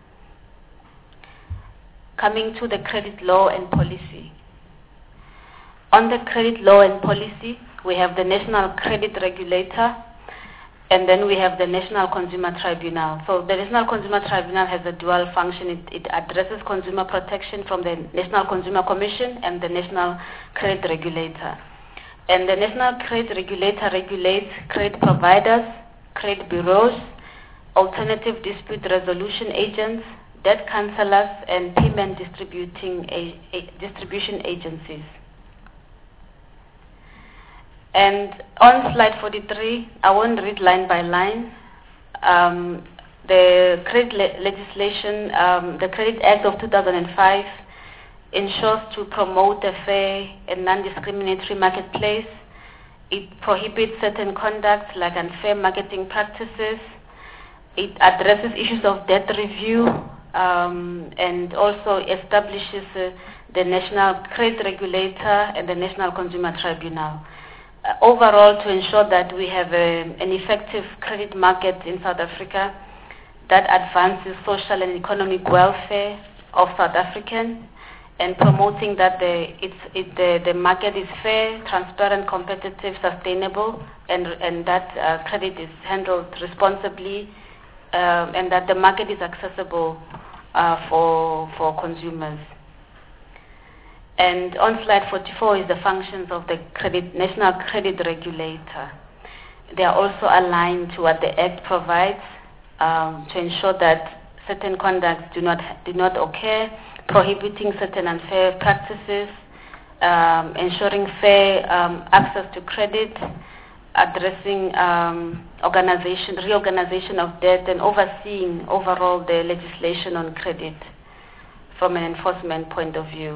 Coming to the credit law and policy. On the credit law and policy, we have the National Credit Regulator, and then we have the National Consumer Tribunal. So the National Consumer Tribunal has a dual function. It addresses consumer protection from the National Consumer Commission and the National Credit Regulator. And the National Credit Regulator regulates credit providers, credit bureaus, alternative dispute resolution agents, debt counselors, and payment distribution agencies. And on slide 43, I won't read line by line. The credit legislation, the Credit Act of 2005, ensures to promote a fair and non-discriminatory marketplace. It prohibits certain conduct like unfair marketing practices. It addresses issues of debt review, and also establishes the National Credit Regulator and the National Consumer Tribunal. Overall, to ensure that we have an effective credit market in South Africa that advances social and economic welfare of South Africans, and promoting that the market is fair, transparent, competitive, sustainable, and that credit is handled responsibly, and that the market is accessible for consumers. And on slide 44 is the functions of the National Credit Regulator. They are also aligned to what the Act provides to ensure that certain conducts do not occur, prohibiting certain unfair practices, ensuring fair access to credit, addressing reorganization of debt, and overseeing overall the legislation on credit from an enforcement point of view.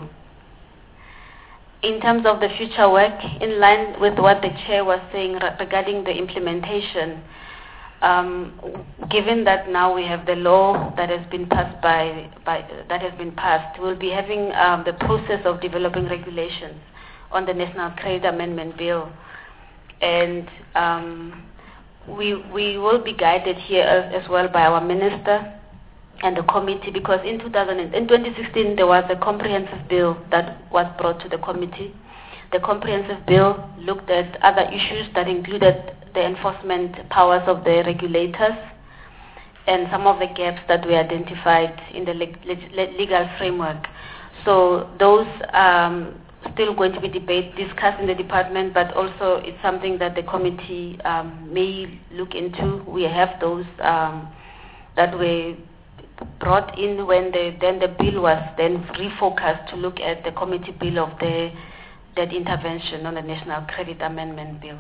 In terms of the future work, in line with what the chair was saying regarding the implementation, given that now we have the law that has been passed we'll be having the process of developing regulations on the National Credit Amendment Bill, and we will be guided here as well by our minister and the committee, because in 2016 there was a comprehensive bill that was brought to the committee. The comprehensive bill looked at other issues that included the enforcement powers of the regulators and some of the gaps that we identified in the legal framework. So those still going to be discussed in the department, but also it's something that the committee may look into. We have those that were brought in when the bill was then refocused to look at the committee bill of the debt intervention on the National Credit Amendment Bill.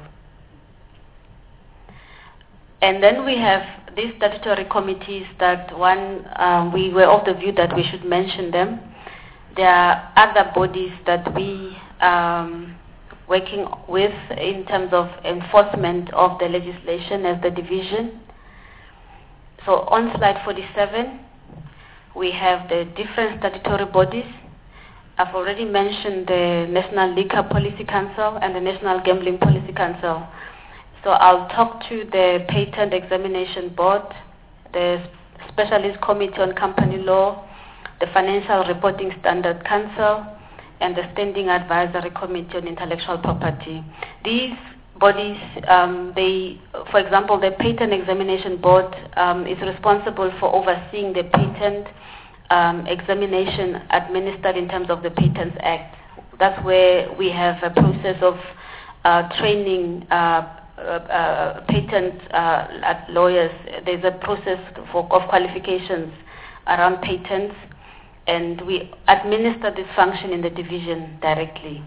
And then we have these statutory committees that we were of the view that we should mention them. There are other bodies that we working with in terms of enforcement of the legislation as the division. So on slide 47, we have the different statutory bodies. I've already mentioned the National Liquor Policy Council and the National Gambling Policy Council. So I'll talk to the Patent Examination Board, the Specialist Committee on Company Law, the Financial Reporting Standard Council, and the Standing Advisory Committee on Intellectual Property. These bodies, for example, the Patent Examination Board is responsible for overseeing the patent examination administered in terms of the Patents Act. That's where we have a process of training patent lawyers. There's a process of qualifications around patents, and we administer this function in the division directly.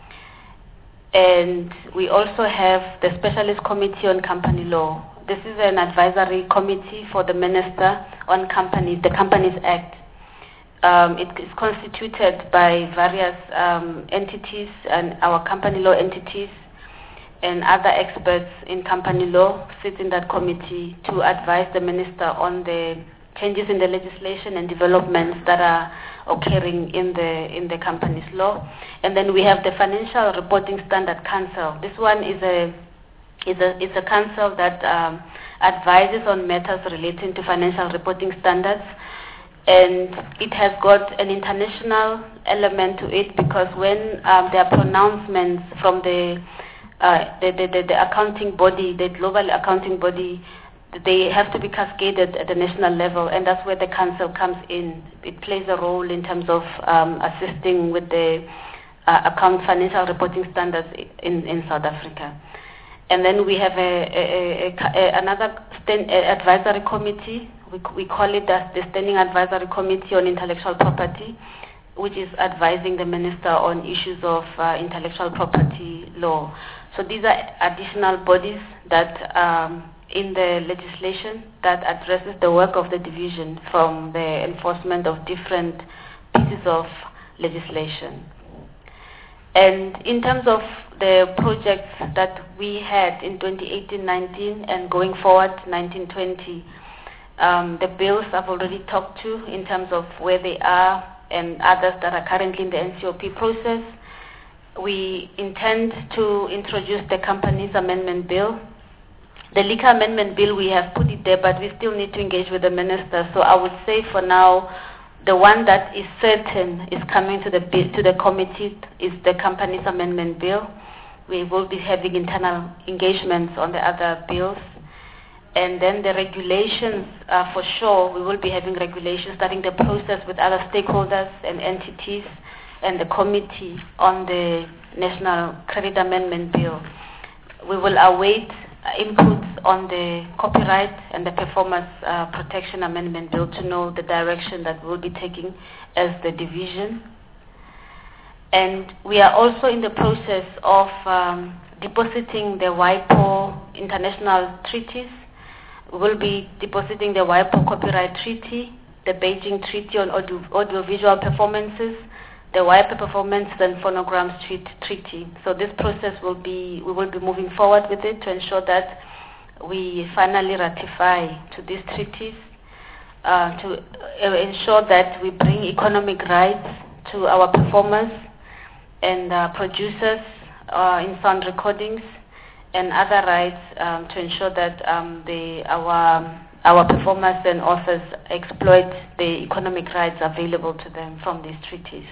And we also have the Specialist Committee on Company Law. This is an advisory committee for the Minister on Companies, the Companies Act. It is constituted by various entities and our company law entities, and other experts in company law sit in that committee to advise the Minister on the changes in the legislation and developments that are occurring in the company's law. And then we have the Financial Reporting Standard Council. This one is a council that advises on matters relating to financial reporting standards, and it has got an international element to it, because when there are pronouncements from the accounting body, the global accounting body, they have to be cascaded at the national level, and that's where the council comes in. It plays a role in terms of assisting with the financial reporting standards in South Africa. And then we have another advisory committee. We call it the Standing Advisory Committee on Intellectual Property, which is advising the Minister on issues of intellectual property law. So these are additional bodies that in the legislation that addresses the work of the division from the enforcement of different pieces of legislation. And in terms of the projects that we had in 2018-19 and going forward 19-20, the bills I've already talked to in terms of where they are and others that are currently in the NCOP process. We intend to introduce the Companies Amendment Bill. The Liquor Amendment Bill, we have put it there, but we still need to engage with the Minister. So I would say for now, the one that is certain is coming to the committee is the Companies Amendment Bill. We will be having internal engagements on the other bills. And then the regulations, for sure, we will be having regulations, starting the process with other stakeholders and entities and the Committee on the National Credit Amendment Bill. We will await inputs on the Copyright and the Performance Protection Amendment Bill to know the direction that we'll be taking as the division. And we are also in the process of depositing the WIPO international treaties. We will be depositing the WIPO Copyright Treaty, the Beijing Treaty on Audiovisual Performances, the WIPO Performance and Phonograms Treaty. So this process we will be moving forward with it to ensure that we finally ratify to these treaties, to ensure that we bring economic rights to our performers and producers in sound recordings and other rights to ensure that our performers and authors exploit the economic rights available to them from these treaties.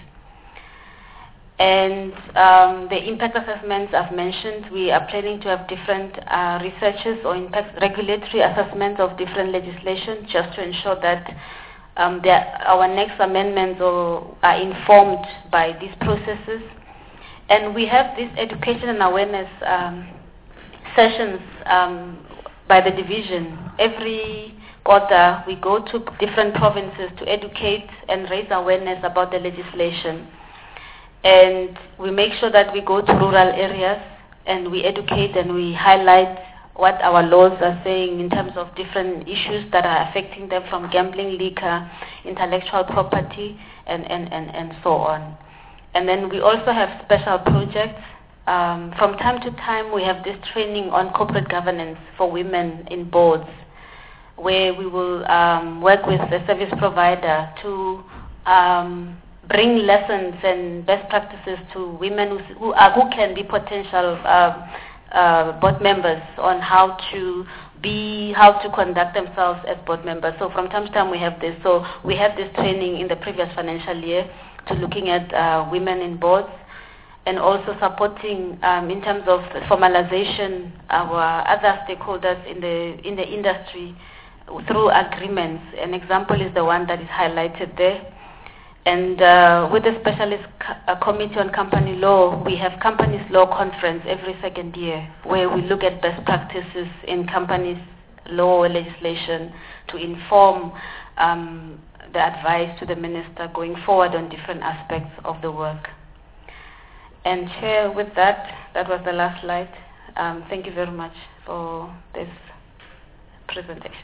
And the impact assessments I've mentioned, we are planning to have different researches or regulatory assessments of different legislation just to ensure that our next amendments are informed by these processes. And we have this education and awareness sessions by the division. Every quarter we go to different provinces to educate and raise awareness about the legislation. And we make sure that we go to rural areas and we educate and we highlight what our laws are saying in terms of different issues that are affecting them, from gambling, liquor, intellectual property, and so on. And then we also have special projects. From time to time, we have this training on corporate governance for women in boards, where we will work with the service provider to bring lessons and best practices to women who can be potential board members on how to conduct themselves as board members. So from time to time we have this. So we had this training in the previous financial year to looking at women in boards, and also supporting in terms of formalization our other stakeholders in the industry through agreements. An example is the one that is highlighted there. And with the Specialist Committee on Company Law, we have Companies Law Conference every second year, where we look at best practices in companies law legislation to inform the advice to the Minister going forward on different aspects of the work. And Chair, with that was the last slide. Thank you very much for this presentation.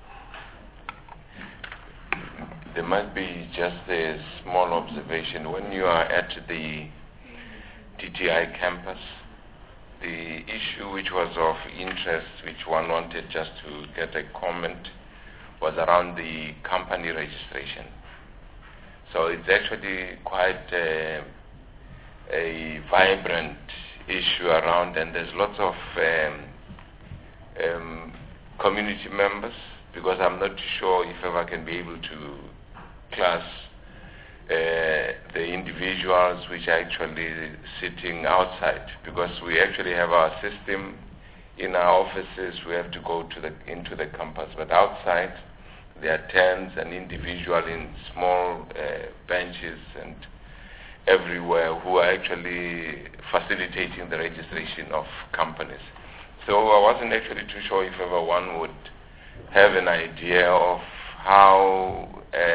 There might be just a small observation. When you are at the DTI campus, the issue which was of interest, which one wanted just to get a comment, was around the company registration. So it's actually quite a vibrant issue around, and there's lots of community members, because I'm not sure if ever can be able to class the individuals which are actually sitting outside, because we actually have our system in our offices. We have to go to into the campus, but outside there are tents and individuals in small benches and everywhere who are actually facilitating the registration of companies. So I wasn't actually too sure if ever one would have an idea of how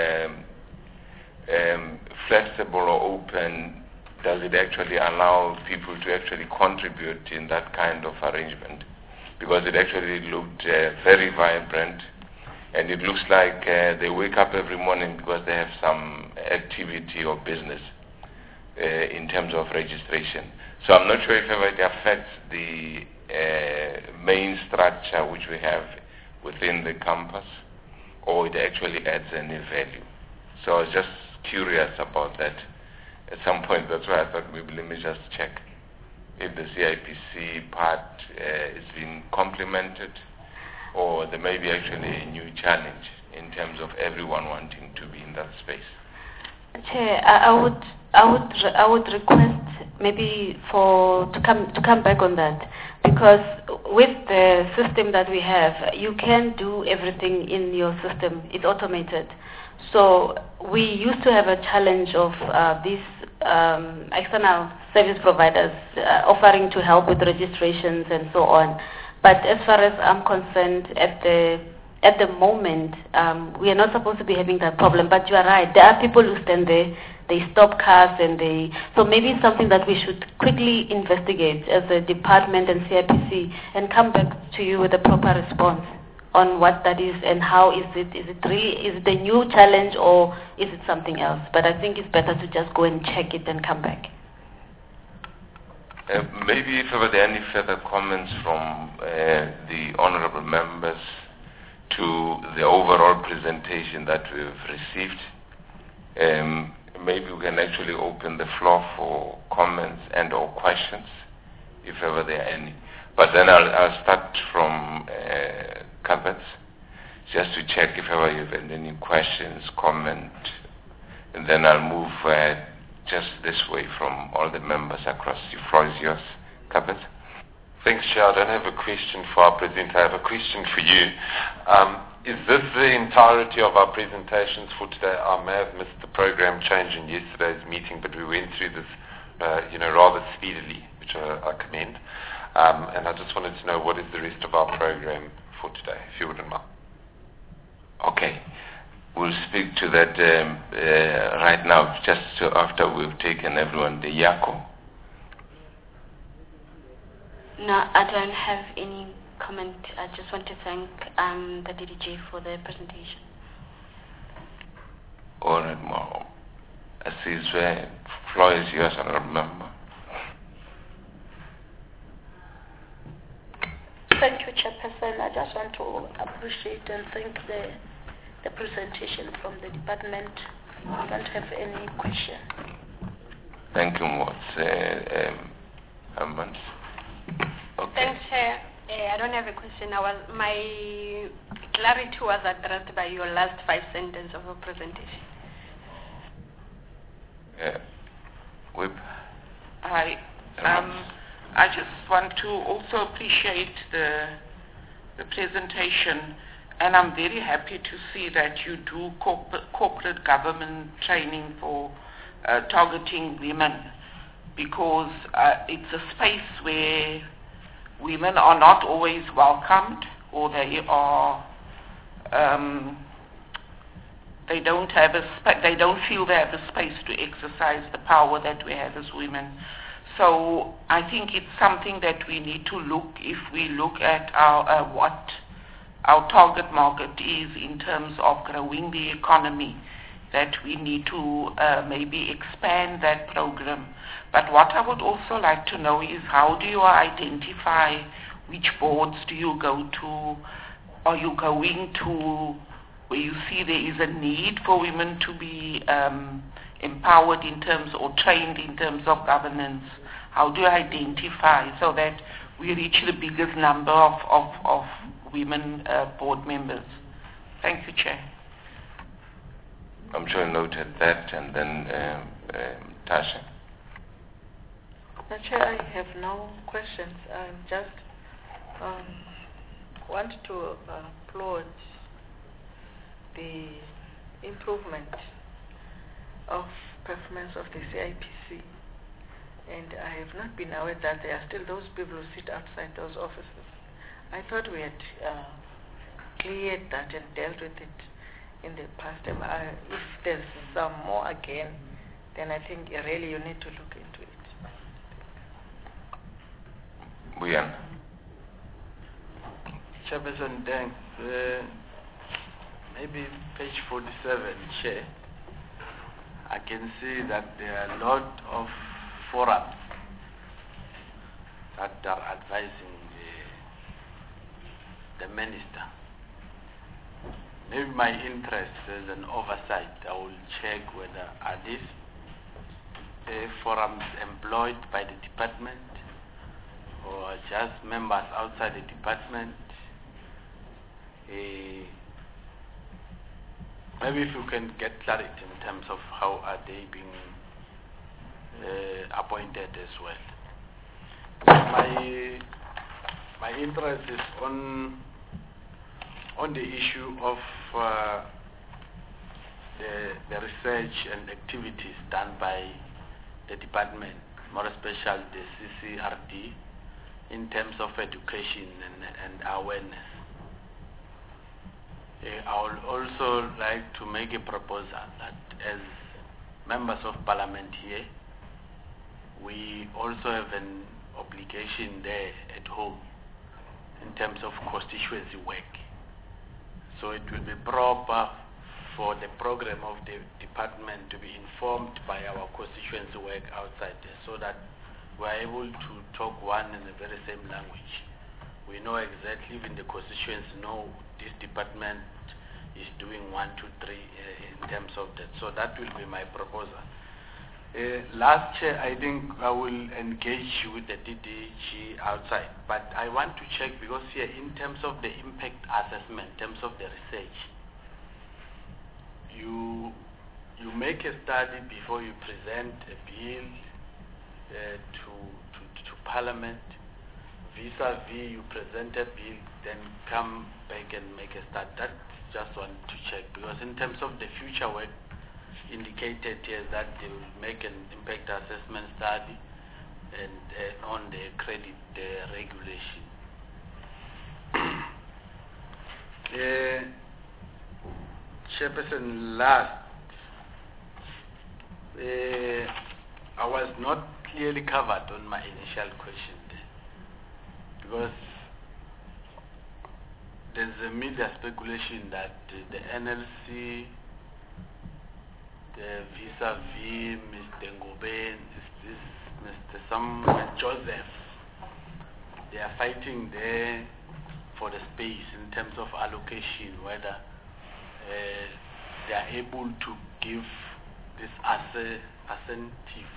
flexible or open does it actually allow people to actually contribute in that kind of arrangement, because it actually looked very vibrant, and it looks like they wake up every morning because they have some activity or business in terms of registration. So I'm not sure if ever it affects the main structure which we have within the campus, or it actually adds any value. So I was just curious about that at some point. That's why I thought maybe let me just check if the CIPC part is being complemented, or there may be actually a new challenge in terms of everyone wanting to be in that space. Chair, I would request maybe to come back on that, because with the system that we have, you can do everything in your system. It's automated. So we used to have a challenge of this external service providers offering to help with registrations and so on. But as far as I'm concerned, at the moment, we are not supposed to be having that problem. But you are right. There are people who stand there, they stop cars, and so maybe it's something that we should quickly investigate as a department and CIPC and come back to you with a proper response on what that is and how is it a new challenge or is it something else? But I think it's better to just go and check it and come back. Maybe if there were any further comments from the honorable members to the overall presentation that we've received, maybe we can actually open the floor for comments and or questions, if ever there are any. But then I'll start from Kabetz, just to check if ever you have any questions, comment, and then I'll move just this way from all the members across. The floor is yours, Kabetz. Thanks, Chair. I don't have a question for our presenter. I have a question for you. Is this the entirety of our presentations for today? I may have missed the program change in yesterday's meeting, but we went through this rather speedily, which I commend. And I just wanted to know what is the rest of our program for today, if you wouldn't mind. Okay. We'll speak to that right now, just after we've taken everyone. The Yako. No, I don't have any comment. I just want to thank the DDG for the presentation. All right, Mom. Asizwe, floor is yours, I remember. Thank you, Chairperson. I just want to appreciate and thank the presentation from the department. I don't have any question. Thank you, Amand. Okay. Thanks, Chair. I don't have a question. My clarity was addressed by your last 5 sentences of your presentation. Whip. Hi. I just want to also appreciate the presentation, and I'm very happy to see that you do corporate government training for targeting women, because it's a space where women are not always welcomed, or they are they don't feel they have a space to exercise the power that we have as women. So I think it's something that we need to look, if we look at our what our target market is in terms of growing the economy, that we need to maybe expand that program. But what I would also like to know is, how do you identify which boards do you go to? Are you going to where you see there is a need for women to be empowered in terms or trained in terms of governance? How do you identify so that we reach the biggest number of women board members? Thank you, Chair. I'm sure I noted that, and then Tasha. Chair, I have no questions. I just want to applaud the improvement of performance of the CIPC. And I have not been aware that there are still those people who sit outside those offices. I thought we had cleared that and dealt with it in the past. If there's some more again, then I think really you need to look into it. Buyan. Chairperson, thanks. Maybe page 47, Chair. I can see that there are a lot of forums that are advising the minister. Maybe my interest as an oversight, I will check whether are these forums employed by the department or just members outside the department. Maybe if you can get clarity in terms of how are they being appointed as well. My interest is on the issue of the research and activities done by the department, more especially the CCRD, in terms of education and awareness. I would also like to make a proposal that as members of parliament here, we also have an obligation there at home in terms of constituency work. So it will be proper for the program of the department to be informed by our constituency work outside there, so that we are able to talk one in the very same language. We know exactly, even the constituents know this department is doing 1, 2, 3 in terms of that. So that will be my proposal. Last year, I think I will engage with the DDG outside, but I want to check, because here in terms of the impact assessment, in terms of the research, you make a study before you present a bill to Parliament. Vis-a-vis, you present a bill, then come back and make a start. That just want to check, because in terms of the future work indicated here that they will make an impact assessment study and on the credit regulation. Chairperson, last, I was not clearly covered on my initial question there, because there's a media speculation that the NLC, the vis-a-vis Mr. Ngoben, Mr. Joseph, they are fighting there for the space in terms of allocation, whether they are able to give this incentive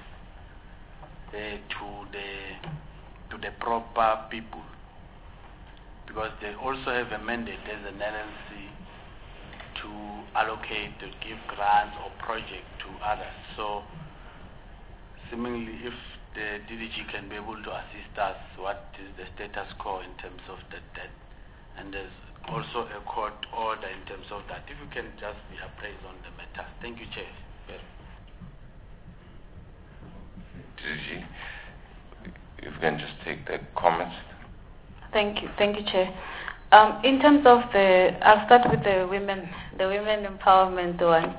to the proper people, because they also have a mandate as an NLC to allocate, to give grants or project to others. So seemingly, if the DDG can be able to assist us, what is the status quo in terms of that? And there's also a court order in terms of that. If you can just be appraised on the matter. Thank you, Chair. DDG, if you can just take the comments. Thank you, Chair. In terms of I'll start with the women empowerment one.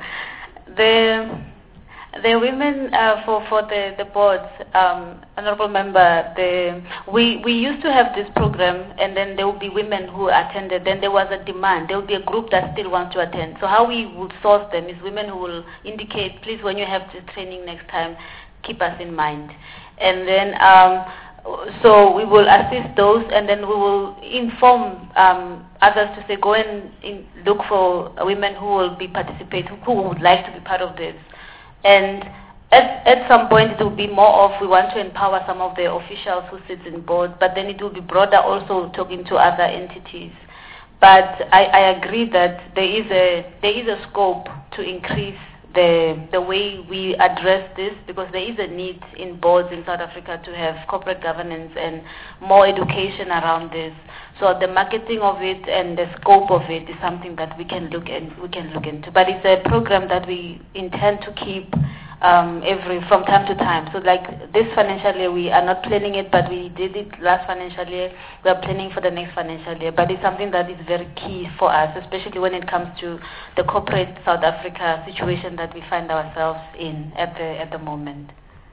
The women for the boards, honorable member, we used to have this program, and then there would be women who attended. Then there was a demand. There would be a group that still wants to attend. So how we would source them is women who will indicate, please, when you have this training next time, keep us in mind. And then so we will assist those, and then we will inform others to say, go and look for women who will be who would like to be part of this. And at some point, it will be more of, we want to empower some of the officials who sit in boards, but then it will be broader, also talking to other entities. But I agree that there is a scope to increase the way we address this, because there is a need in boards in South Africa to have corporate governance and more education around this. So the marketing of it and the scope of it is something that we can look into. But it's a program that we intend to keep from time to time. So like this financial year, we are not planning it, but we did it last financial year. We are planning for the next financial year. But it's something that is very key for us, especially when it comes to the corporate South Africa situation that we find ourselves in at the moment.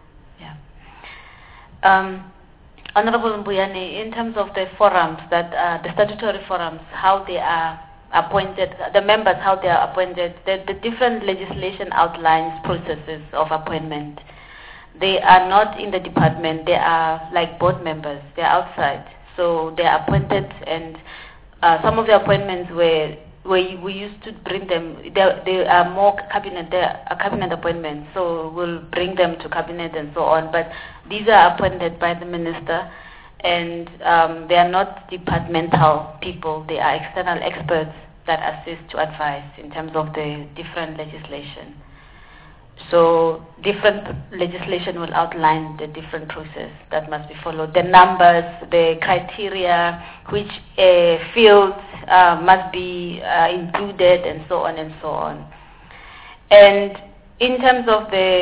Yeah. Honorable Mbuyane, in terms of the forums, the statutory forums, how they are appointed, the members, how they are appointed, the different legislation outlines processes of appointment. They are not in the department, they are like board members, they are outside. So they are appointed, and some of the appointments where we used to bring them, they are more cabinet, they are cabinet appointments, so we'll bring them to cabinet and so on. But these are appointed by the minister, and they are not departmental people, they are external experts that assist to advise in terms of the different legislation. So different legislation will outline the different process that must be followed, the numbers, the criteria, which fields must be included, and so on and so on. And in terms of the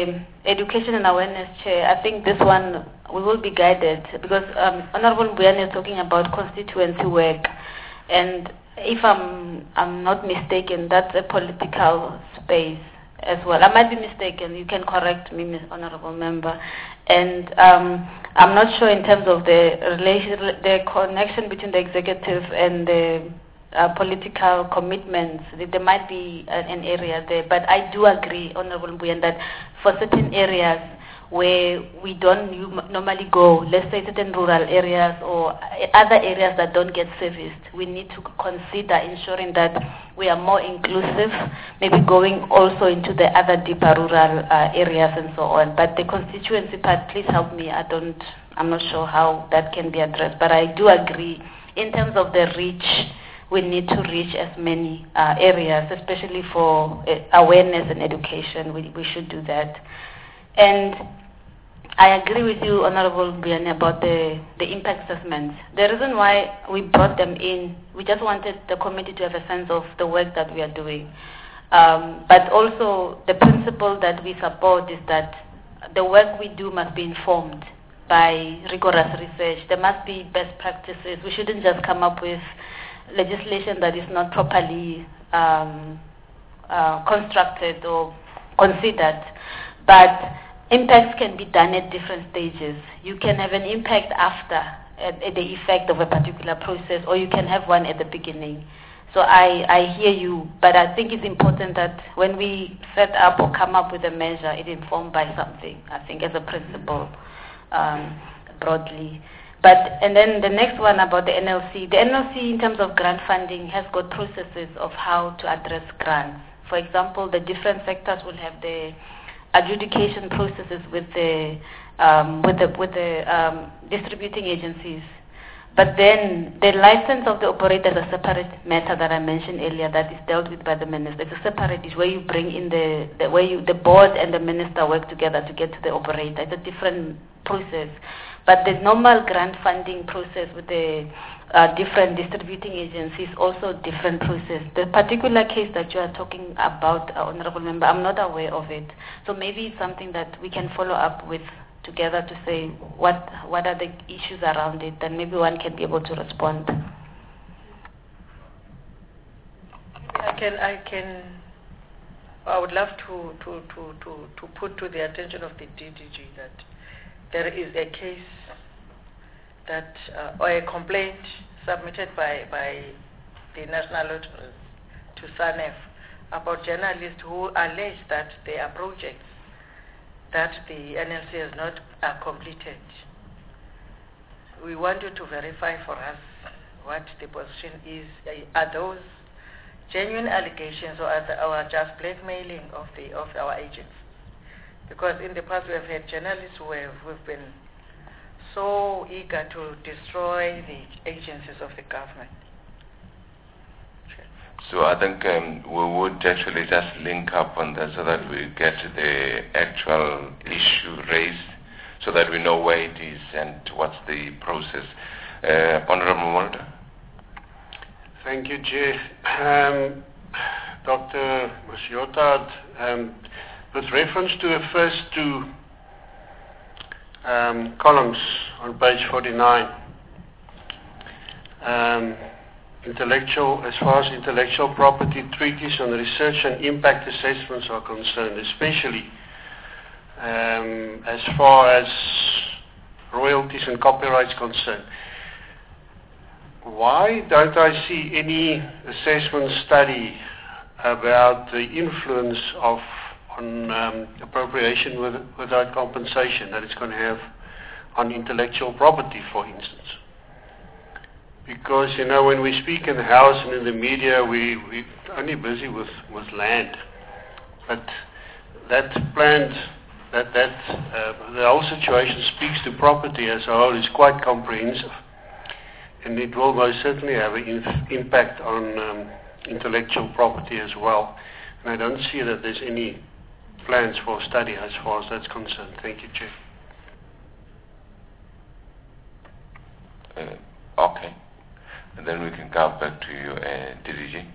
education and awareness, Chair, I think this one we will be guided because Honorable Mbuyane is talking about constituency work, and if I'm not mistaken, that's a political space as well. I might be mistaken. You can correct me, Ms. Honorable Member. And I'm not sure in terms of the connection between the executive and the political commitments. There might be an area there, but I do agree, Honorable Mbuyane, that for certain areas where we don't normally go, let's say certain rural areas or other areas that don't get serviced, we need to consider ensuring that we are more inclusive, maybe going also into the other deeper rural areas and so on. But the constituency part, please help me. I'm not sure how that can be addressed, but I do agree in terms of the reach. We need to reach as many areas, especially for awareness and education. We should do that. And I agree with you, Honorable Mbuyane, about the impact assessments. The reason why we brought them in, we just wanted the committee to have a sense of the work that we are doing. But also the principle that we support is that the work we do must be informed by rigorous research. There must be best practices. We shouldn't just come up with legislation that is not properly constructed or considered. But impacts can be done at different stages. You can have an impact after the effect of a particular process, or you can have one at the beginning. So I hear you, but I think it's important that when we set up or come up with a measure, it's informed by something, I think, as a principle, broadly. And then the next one about the NLC. The NLC, in terms of grant funding, has got processes of how to address grants. For example, the different sectors will have the adjudication processes with the distributing agencies. But then the license of the operator is a separate matter that I mentioned earlier that is dealt with by the minister. It's a separate issue where you bring in the board and the minister work together to get to the operator. It's a different process. But the normal grant funding process with the different distributing agencies also different process. The particular case that you are talking about, Honorable Member, I'm not aware of it. So maybe it's something that we can follow up with together to say what are the issues around it, and maybe one can be able to respond. I would love to put to the attention of the DDG that there is a case that or a complaint submitted by the National Authorities to SANEF about journalists who allege that there are projects that the NLC has not completed. We want you to verify for us what the position is. Are those genuine allegations or just blackmailing of our agents? Because in the past we have had journalists who've been so eager to destroy the agencies of the government. So I think we would actually just link up on that so that we get the actual issue raised so that we know where it is and what's the process. Honorable Mulder. Thank you, Chair. Dr. Masiota, with reference to the first two columns on page 49, as far as intellectual property treaties on research and impact assessments are concerned, especially as far as royalties and copyrights concerned, why don't I see any assessment study about the influence on appropriation without compensation that it's going to have on intellectual property, for instance? Because, when we speak in the House and in the media, we're only busy with land. But the whole situation speaks to property as a whole is quite comprehensive. And it will most certainly have an impact on intellectual property as well. And I don't see that there's any plans for study as far as that's concerned. Thank you, Chair. Okay. And then we can come back to you, DDG.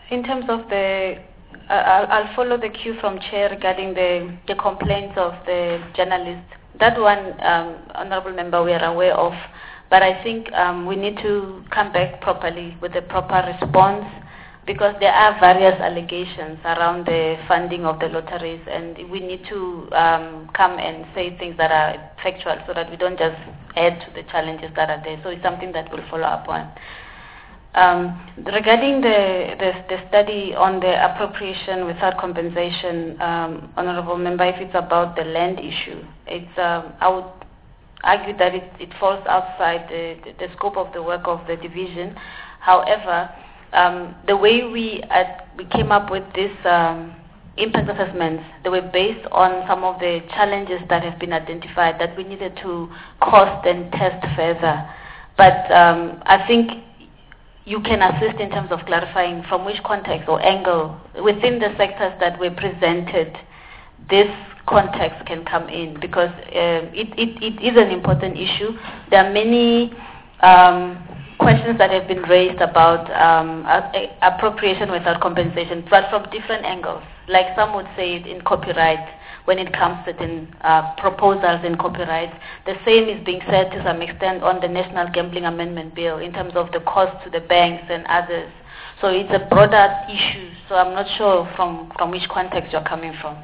In terms of the, I'll follow the cue from Chair regarding the complaints of the journalists. That one, Honourable Member, we are aware of, but I think we need to come back properly with a proper response, because there are various allegations around the funding of the lotteries, and we need to come and say things that are factual so that we don't just add to the challenges that are there. So it's something that we'll follow up on. Regarding the study on the appropriation without compensation, Honourable Member, if it's about the land issue, it's, I would argue that it falls outside the scope of the work of the division. However, the way we came up with this impact assessments, they were based on some of the challenges that have been identified that we needed to cost and test further. But I think you can assist in terms of clarifying from which context or angle within the sectors that were presented this context can come in, because it is an important issue. There are many questions that have been raised about appropriation without compensation, but from different angles. Like some would say it in copyright, when it comes to certain proposals in copyright. The same is being said to some extent on the National Gambling Amendment Bill in terms of the cost to the banks and others. So it's a broader issue, so I'm not sure from which context you're coming from.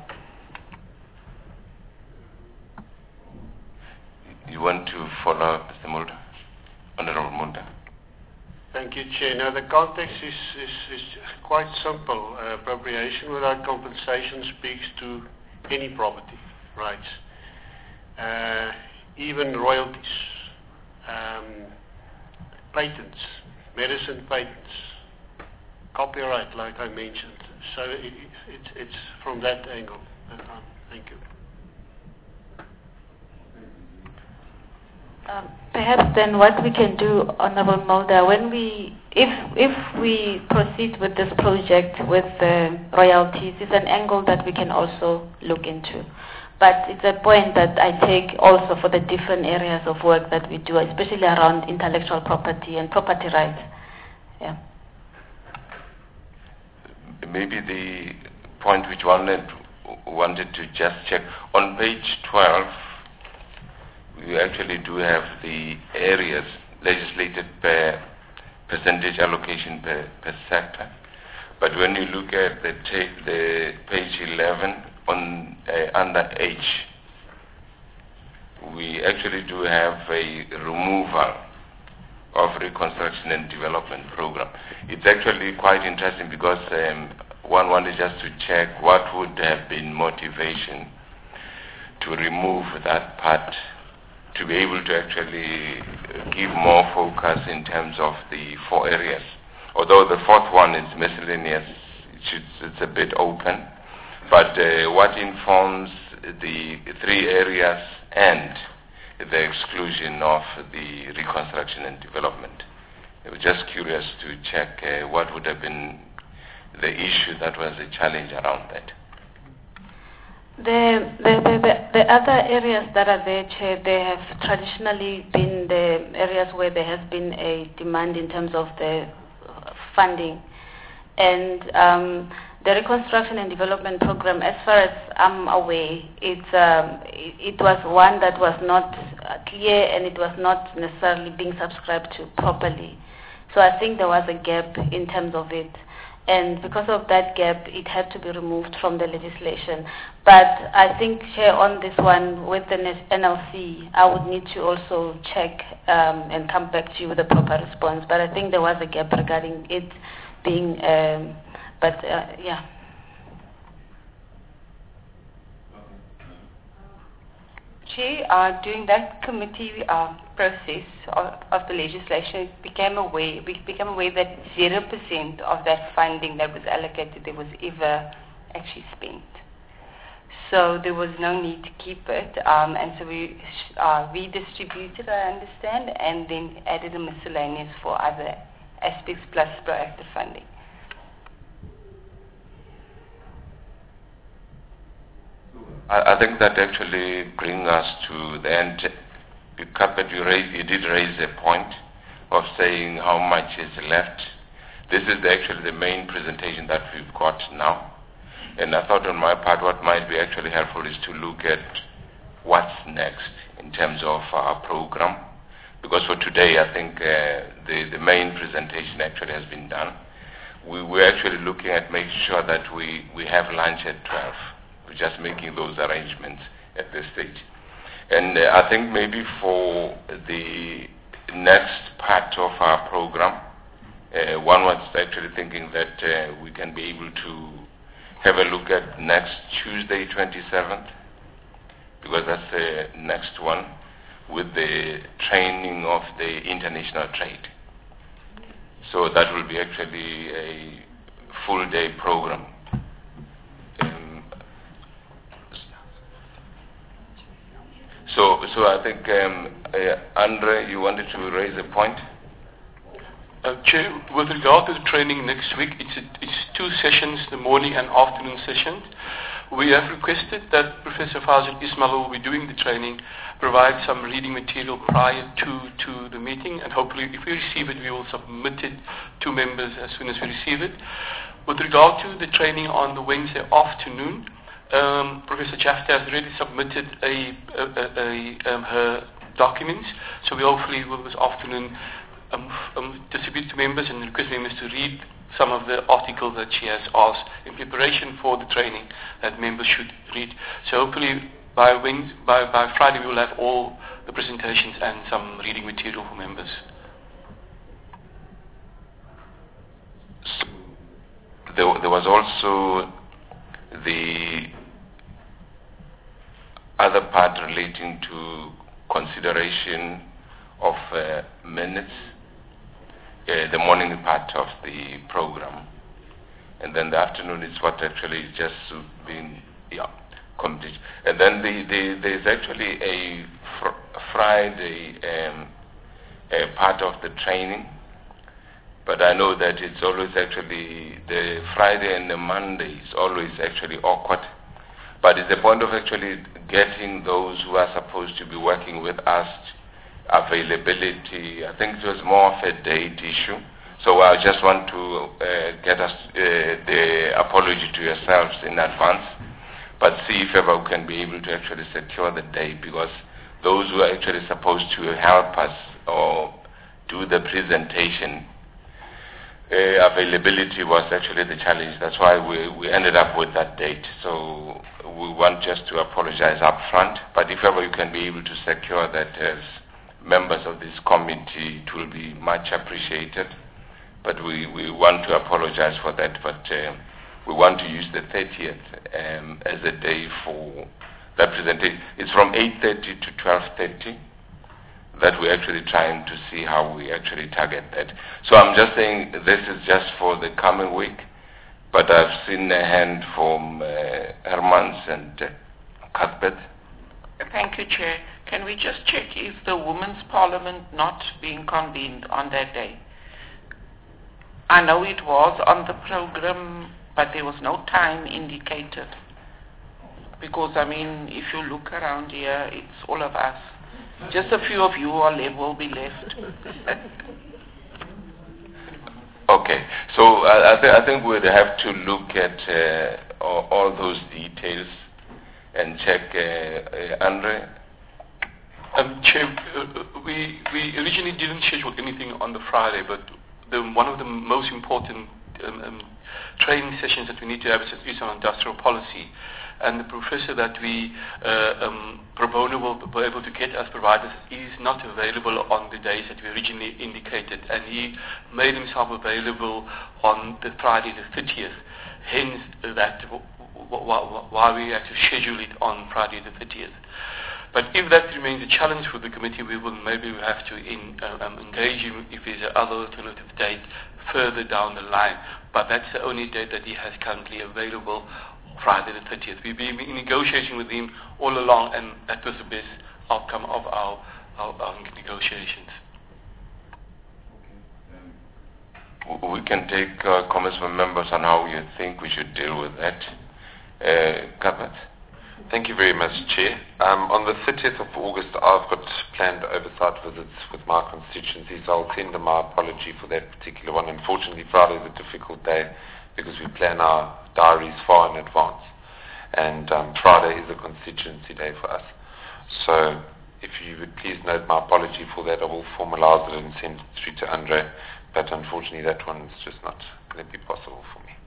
You want to follow up, Mr. Mulder? Honourable Mulder. Thank you, Chair. Now, the context is quite simple. Appropriation without compensation speaks to any property rights, even royalties, patents, medicine patents, copyright, like I mentioned. So it's from that angle. Thank you. Perhaps then what we can do, Honourable Mulder, if we proceed with this project with the royalties, it's an angle that we can also look into. But it's a point that I take also for the different areas of work that we do, especially around intellectual property and property rights. Yeah. Maybe the point which one wanted to just check, on page 12, we actually do have the areas legislated per percentage allocation per sector. But when you look at the page 11 on under H, we actually do have a removal of reconstruction and development program. It's actually quite interesting because one wanted just to check what would have been motivation to remove that part, to be able to actually give more focus in terms of the 4 areas. Although the 4th one is miscellaneous, it's a bit open. But what informs the 3 areas and the exclusion of the reconstruction and development? I was just curious to check what would have been the issue that was a challenge around that. The other areas that are there, Chair, they have traditionally been the areas where there has been a demand in terms of the funding. And the reconstruction and development program, as far as I'm aware, it was one that was not clear and it was not necessarily being subscribed to properly. So I think there was a gap in terms of it. And because of that gap, it had to be removed from the legislation. But I think, Chair, on this one with the NLC, I would need to also check and come back to you with a proper response. But I think there was a gap regarding it being, yeah. Chair, during that committee process of the legislation, we became aware that 0% of that funding that was allocated there was ever actually spent. So there was no need to keep it, and so we redistributed, I understand, and then added a miscellaneous for other aspects plus proactive funding. I think that actually brings us to the end. You did raise a point of saying how much is left. this is actually the main presentation that we've got now. And I thought on my part what might be actually helpful is to look at what's next in terms of our program. Because for today, I think the main presentation actually has been done. We're actually looking at making sure that we have lunch at 12. We're just making those arrangements at this stage. And I think maybe for the next part of our program, one was actually thinking that we can be able to have a look at next Tuesday, 27th, because that's the next one, with the training of the international trade. So that will be actually a full-day program. So I think, Andre, you wanted to raise a point? Chair, with regard to the training next week, it's 2 sessions, the morning and afternoon sessions. We have requested that Professor Fazil Ismail, who will be doing the training, provide some reading material prior to the meeting, and hopefully if we receive it, we will submit it to members as soon as we receive it. With regard to the training on the Wednesday afternoon, Professor Jafta has already submitted her documents, so we hopefully will this afternoon distribute to members and request members to read some of the articles that she has asked in preparation for the training that members should read. So hopefully by Friday we will have all the presentations and some reading material for members. There was also the other part relating to consideration of minutes, the morning part of the program, and then the afternoon is what actually is just being complete. And then there's actually a Friday part of the training, but I know that it's always actually the Friday and the Monday is always actually awkward. But it's the point of actually getting those who are supposed to be working with us availability. I think it was more of a date issue. So I just want to get us the apology to yourselves in advance, but see if ever we can be able to actually secure the date, because those who are actually supposed to help us or do the presentation, availability was actually the challenge. That's why we ended up with that date. So we want just to apologize up front, but if ever you can be able to secure that as members of this committee, it will be much appreciated. But we want to apologize for that, but we want to use the 30th as a day for that presentation. It's from 8:30 to 12:30 that we're actually trying to see how we actually target that. So I'm just saying this is just for the coming week, but I've seen a hand from Hermans and Cuthbert. Thank you, Chair. Can we just check, is the Women's Parliament not being convened on that day? I know it was on the program, but there was no time indicated. Because, I mean, if you look around here, it's all of us. Just a few of you will be left. Okay, so I think we'd have to look at all those details and check. Andre? Chair, we originally didn't schedule anything on the Friday, but one of the most important training sessions that we need to have is on industrial policy. And the professor that we pro bono will be able to get us providers is not available on the days that we originally indicated, and he made himself available on the Friday the 30th. Hence, that why we had to schedule it on Friday the 30th. But if that remains a challenge for the committee, we will maybe have to engage him if there's another alternative date further down the line. But that's the only date that he has currently available, Friday the 30th. We've been negotiating with him all along, and that was the best outcome of our negotiations. We can take comments from members on how you think we should deal with that. Cuthbert? Thank you very much, Chair. On the 30th of August, I've got planned oversight visits with my constituencies. I'll tender my apology for that particular one. Unfortunately, Friday is a difficult day because we plan our diaries far in advance. And Friday is a constituency day for us. So if you would please note my apology for that, I will formalise it and send it through to Andre. But unfortunately, that one is just not going to be possible for me.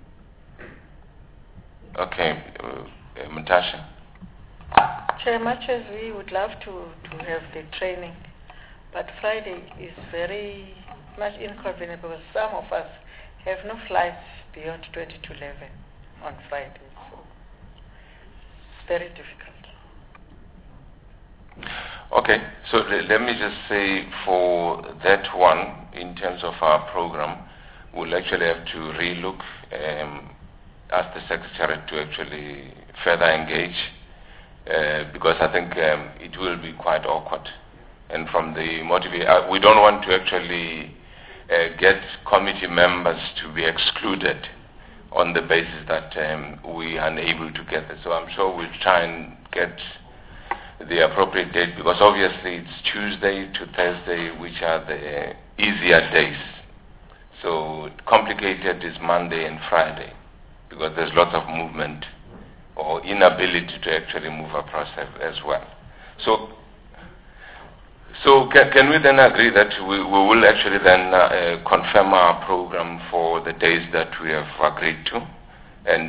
Okay. Natasha. Chair, much as we would love to have the training, but Friday is very much inconvenient because some of us have no flights beyond 20 to 11 on Friday. So it's very difficult. Okay, so let me just say for that one, in terms of our program, we'll actually have to relook, ask the Secretary to actually further engage, because I think it will be quite awkward. And from the motivation, we don't want to actually get committee members to be excluded on the basis that we are unable to get it. So I'm sure we'll try and get the appropriate date, because obviously it's Tuesday to Thursday, which are the easier days. So complicated is Monday and Friday, because there's lots of movement or inability to actually move across as well. So can we then agree that we will actually then confirm our program for the days that we have agreed to, and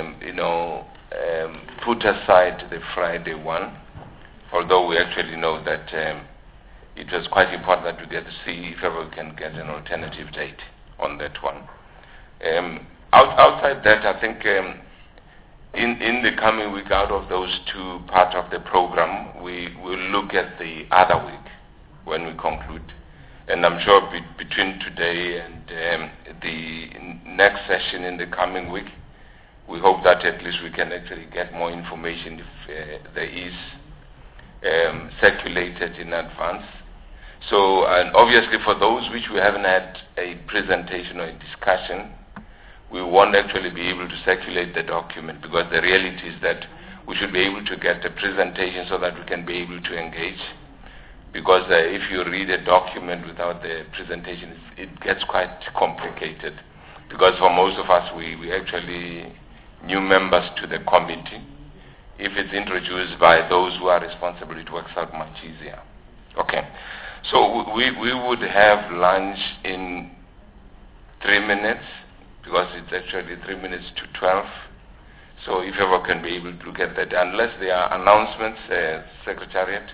put aside the Friday one, although we actually know that it was quite important that we get to see if ever we can get an alternative date on that one. Outside that, I think in the coming week, out of those two parts of the program, we will look at the other week when we conclude. And I'm sure between today and the next session in the coming week, we hope that at least we can actually get more information if there is circulated in advance. So, and obviously for those which we haven't had a presentation or a discussion, we won't actually be able to circulate the document, because the reality is that we should be able to get a presentation so that we can be able to engage. Because if you read a document without the presentation, it gets quite complicated. Because for most of us, we actually new members to the committee. If it's introduced by those who are responsible, it works out much easier. Okay. So we would have lunch in 3 minutes, because it's actually 3 minutes to 12. So if ever can be able to get that, unless there are announcements, Secretariat.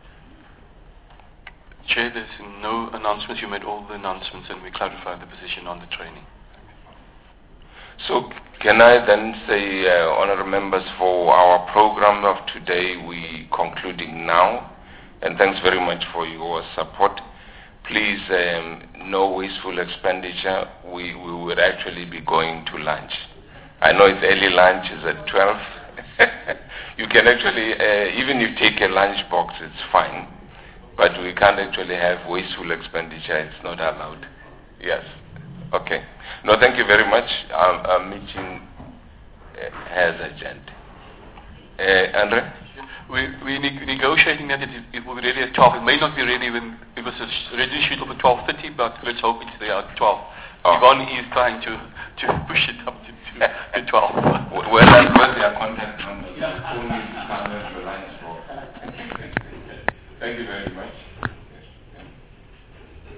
Chair, there's no announcements. You made all the announcements and we clarified the position on the training. So can I then say, honourable members, for our program of today, we concluding now, and thanks very much for your support. Please, no wasteful expenditure. We would actually be going to lunch. I know it's early lunch, is at 12. You can actually, even if you take a lunch box, it's fine. But we can't actually have wasteful expenditure. It's not allowed. Yes. Okay. No, thank you very much. Our meeting has agenda. Andre? We're negotiating that it will be ready at 12. It may not be ready when it was originally scheduled for 12:30, but let's hope it's there at 12. Yvonne is trying to push it up to 12. Well, I've got their contact number. Thank you very much.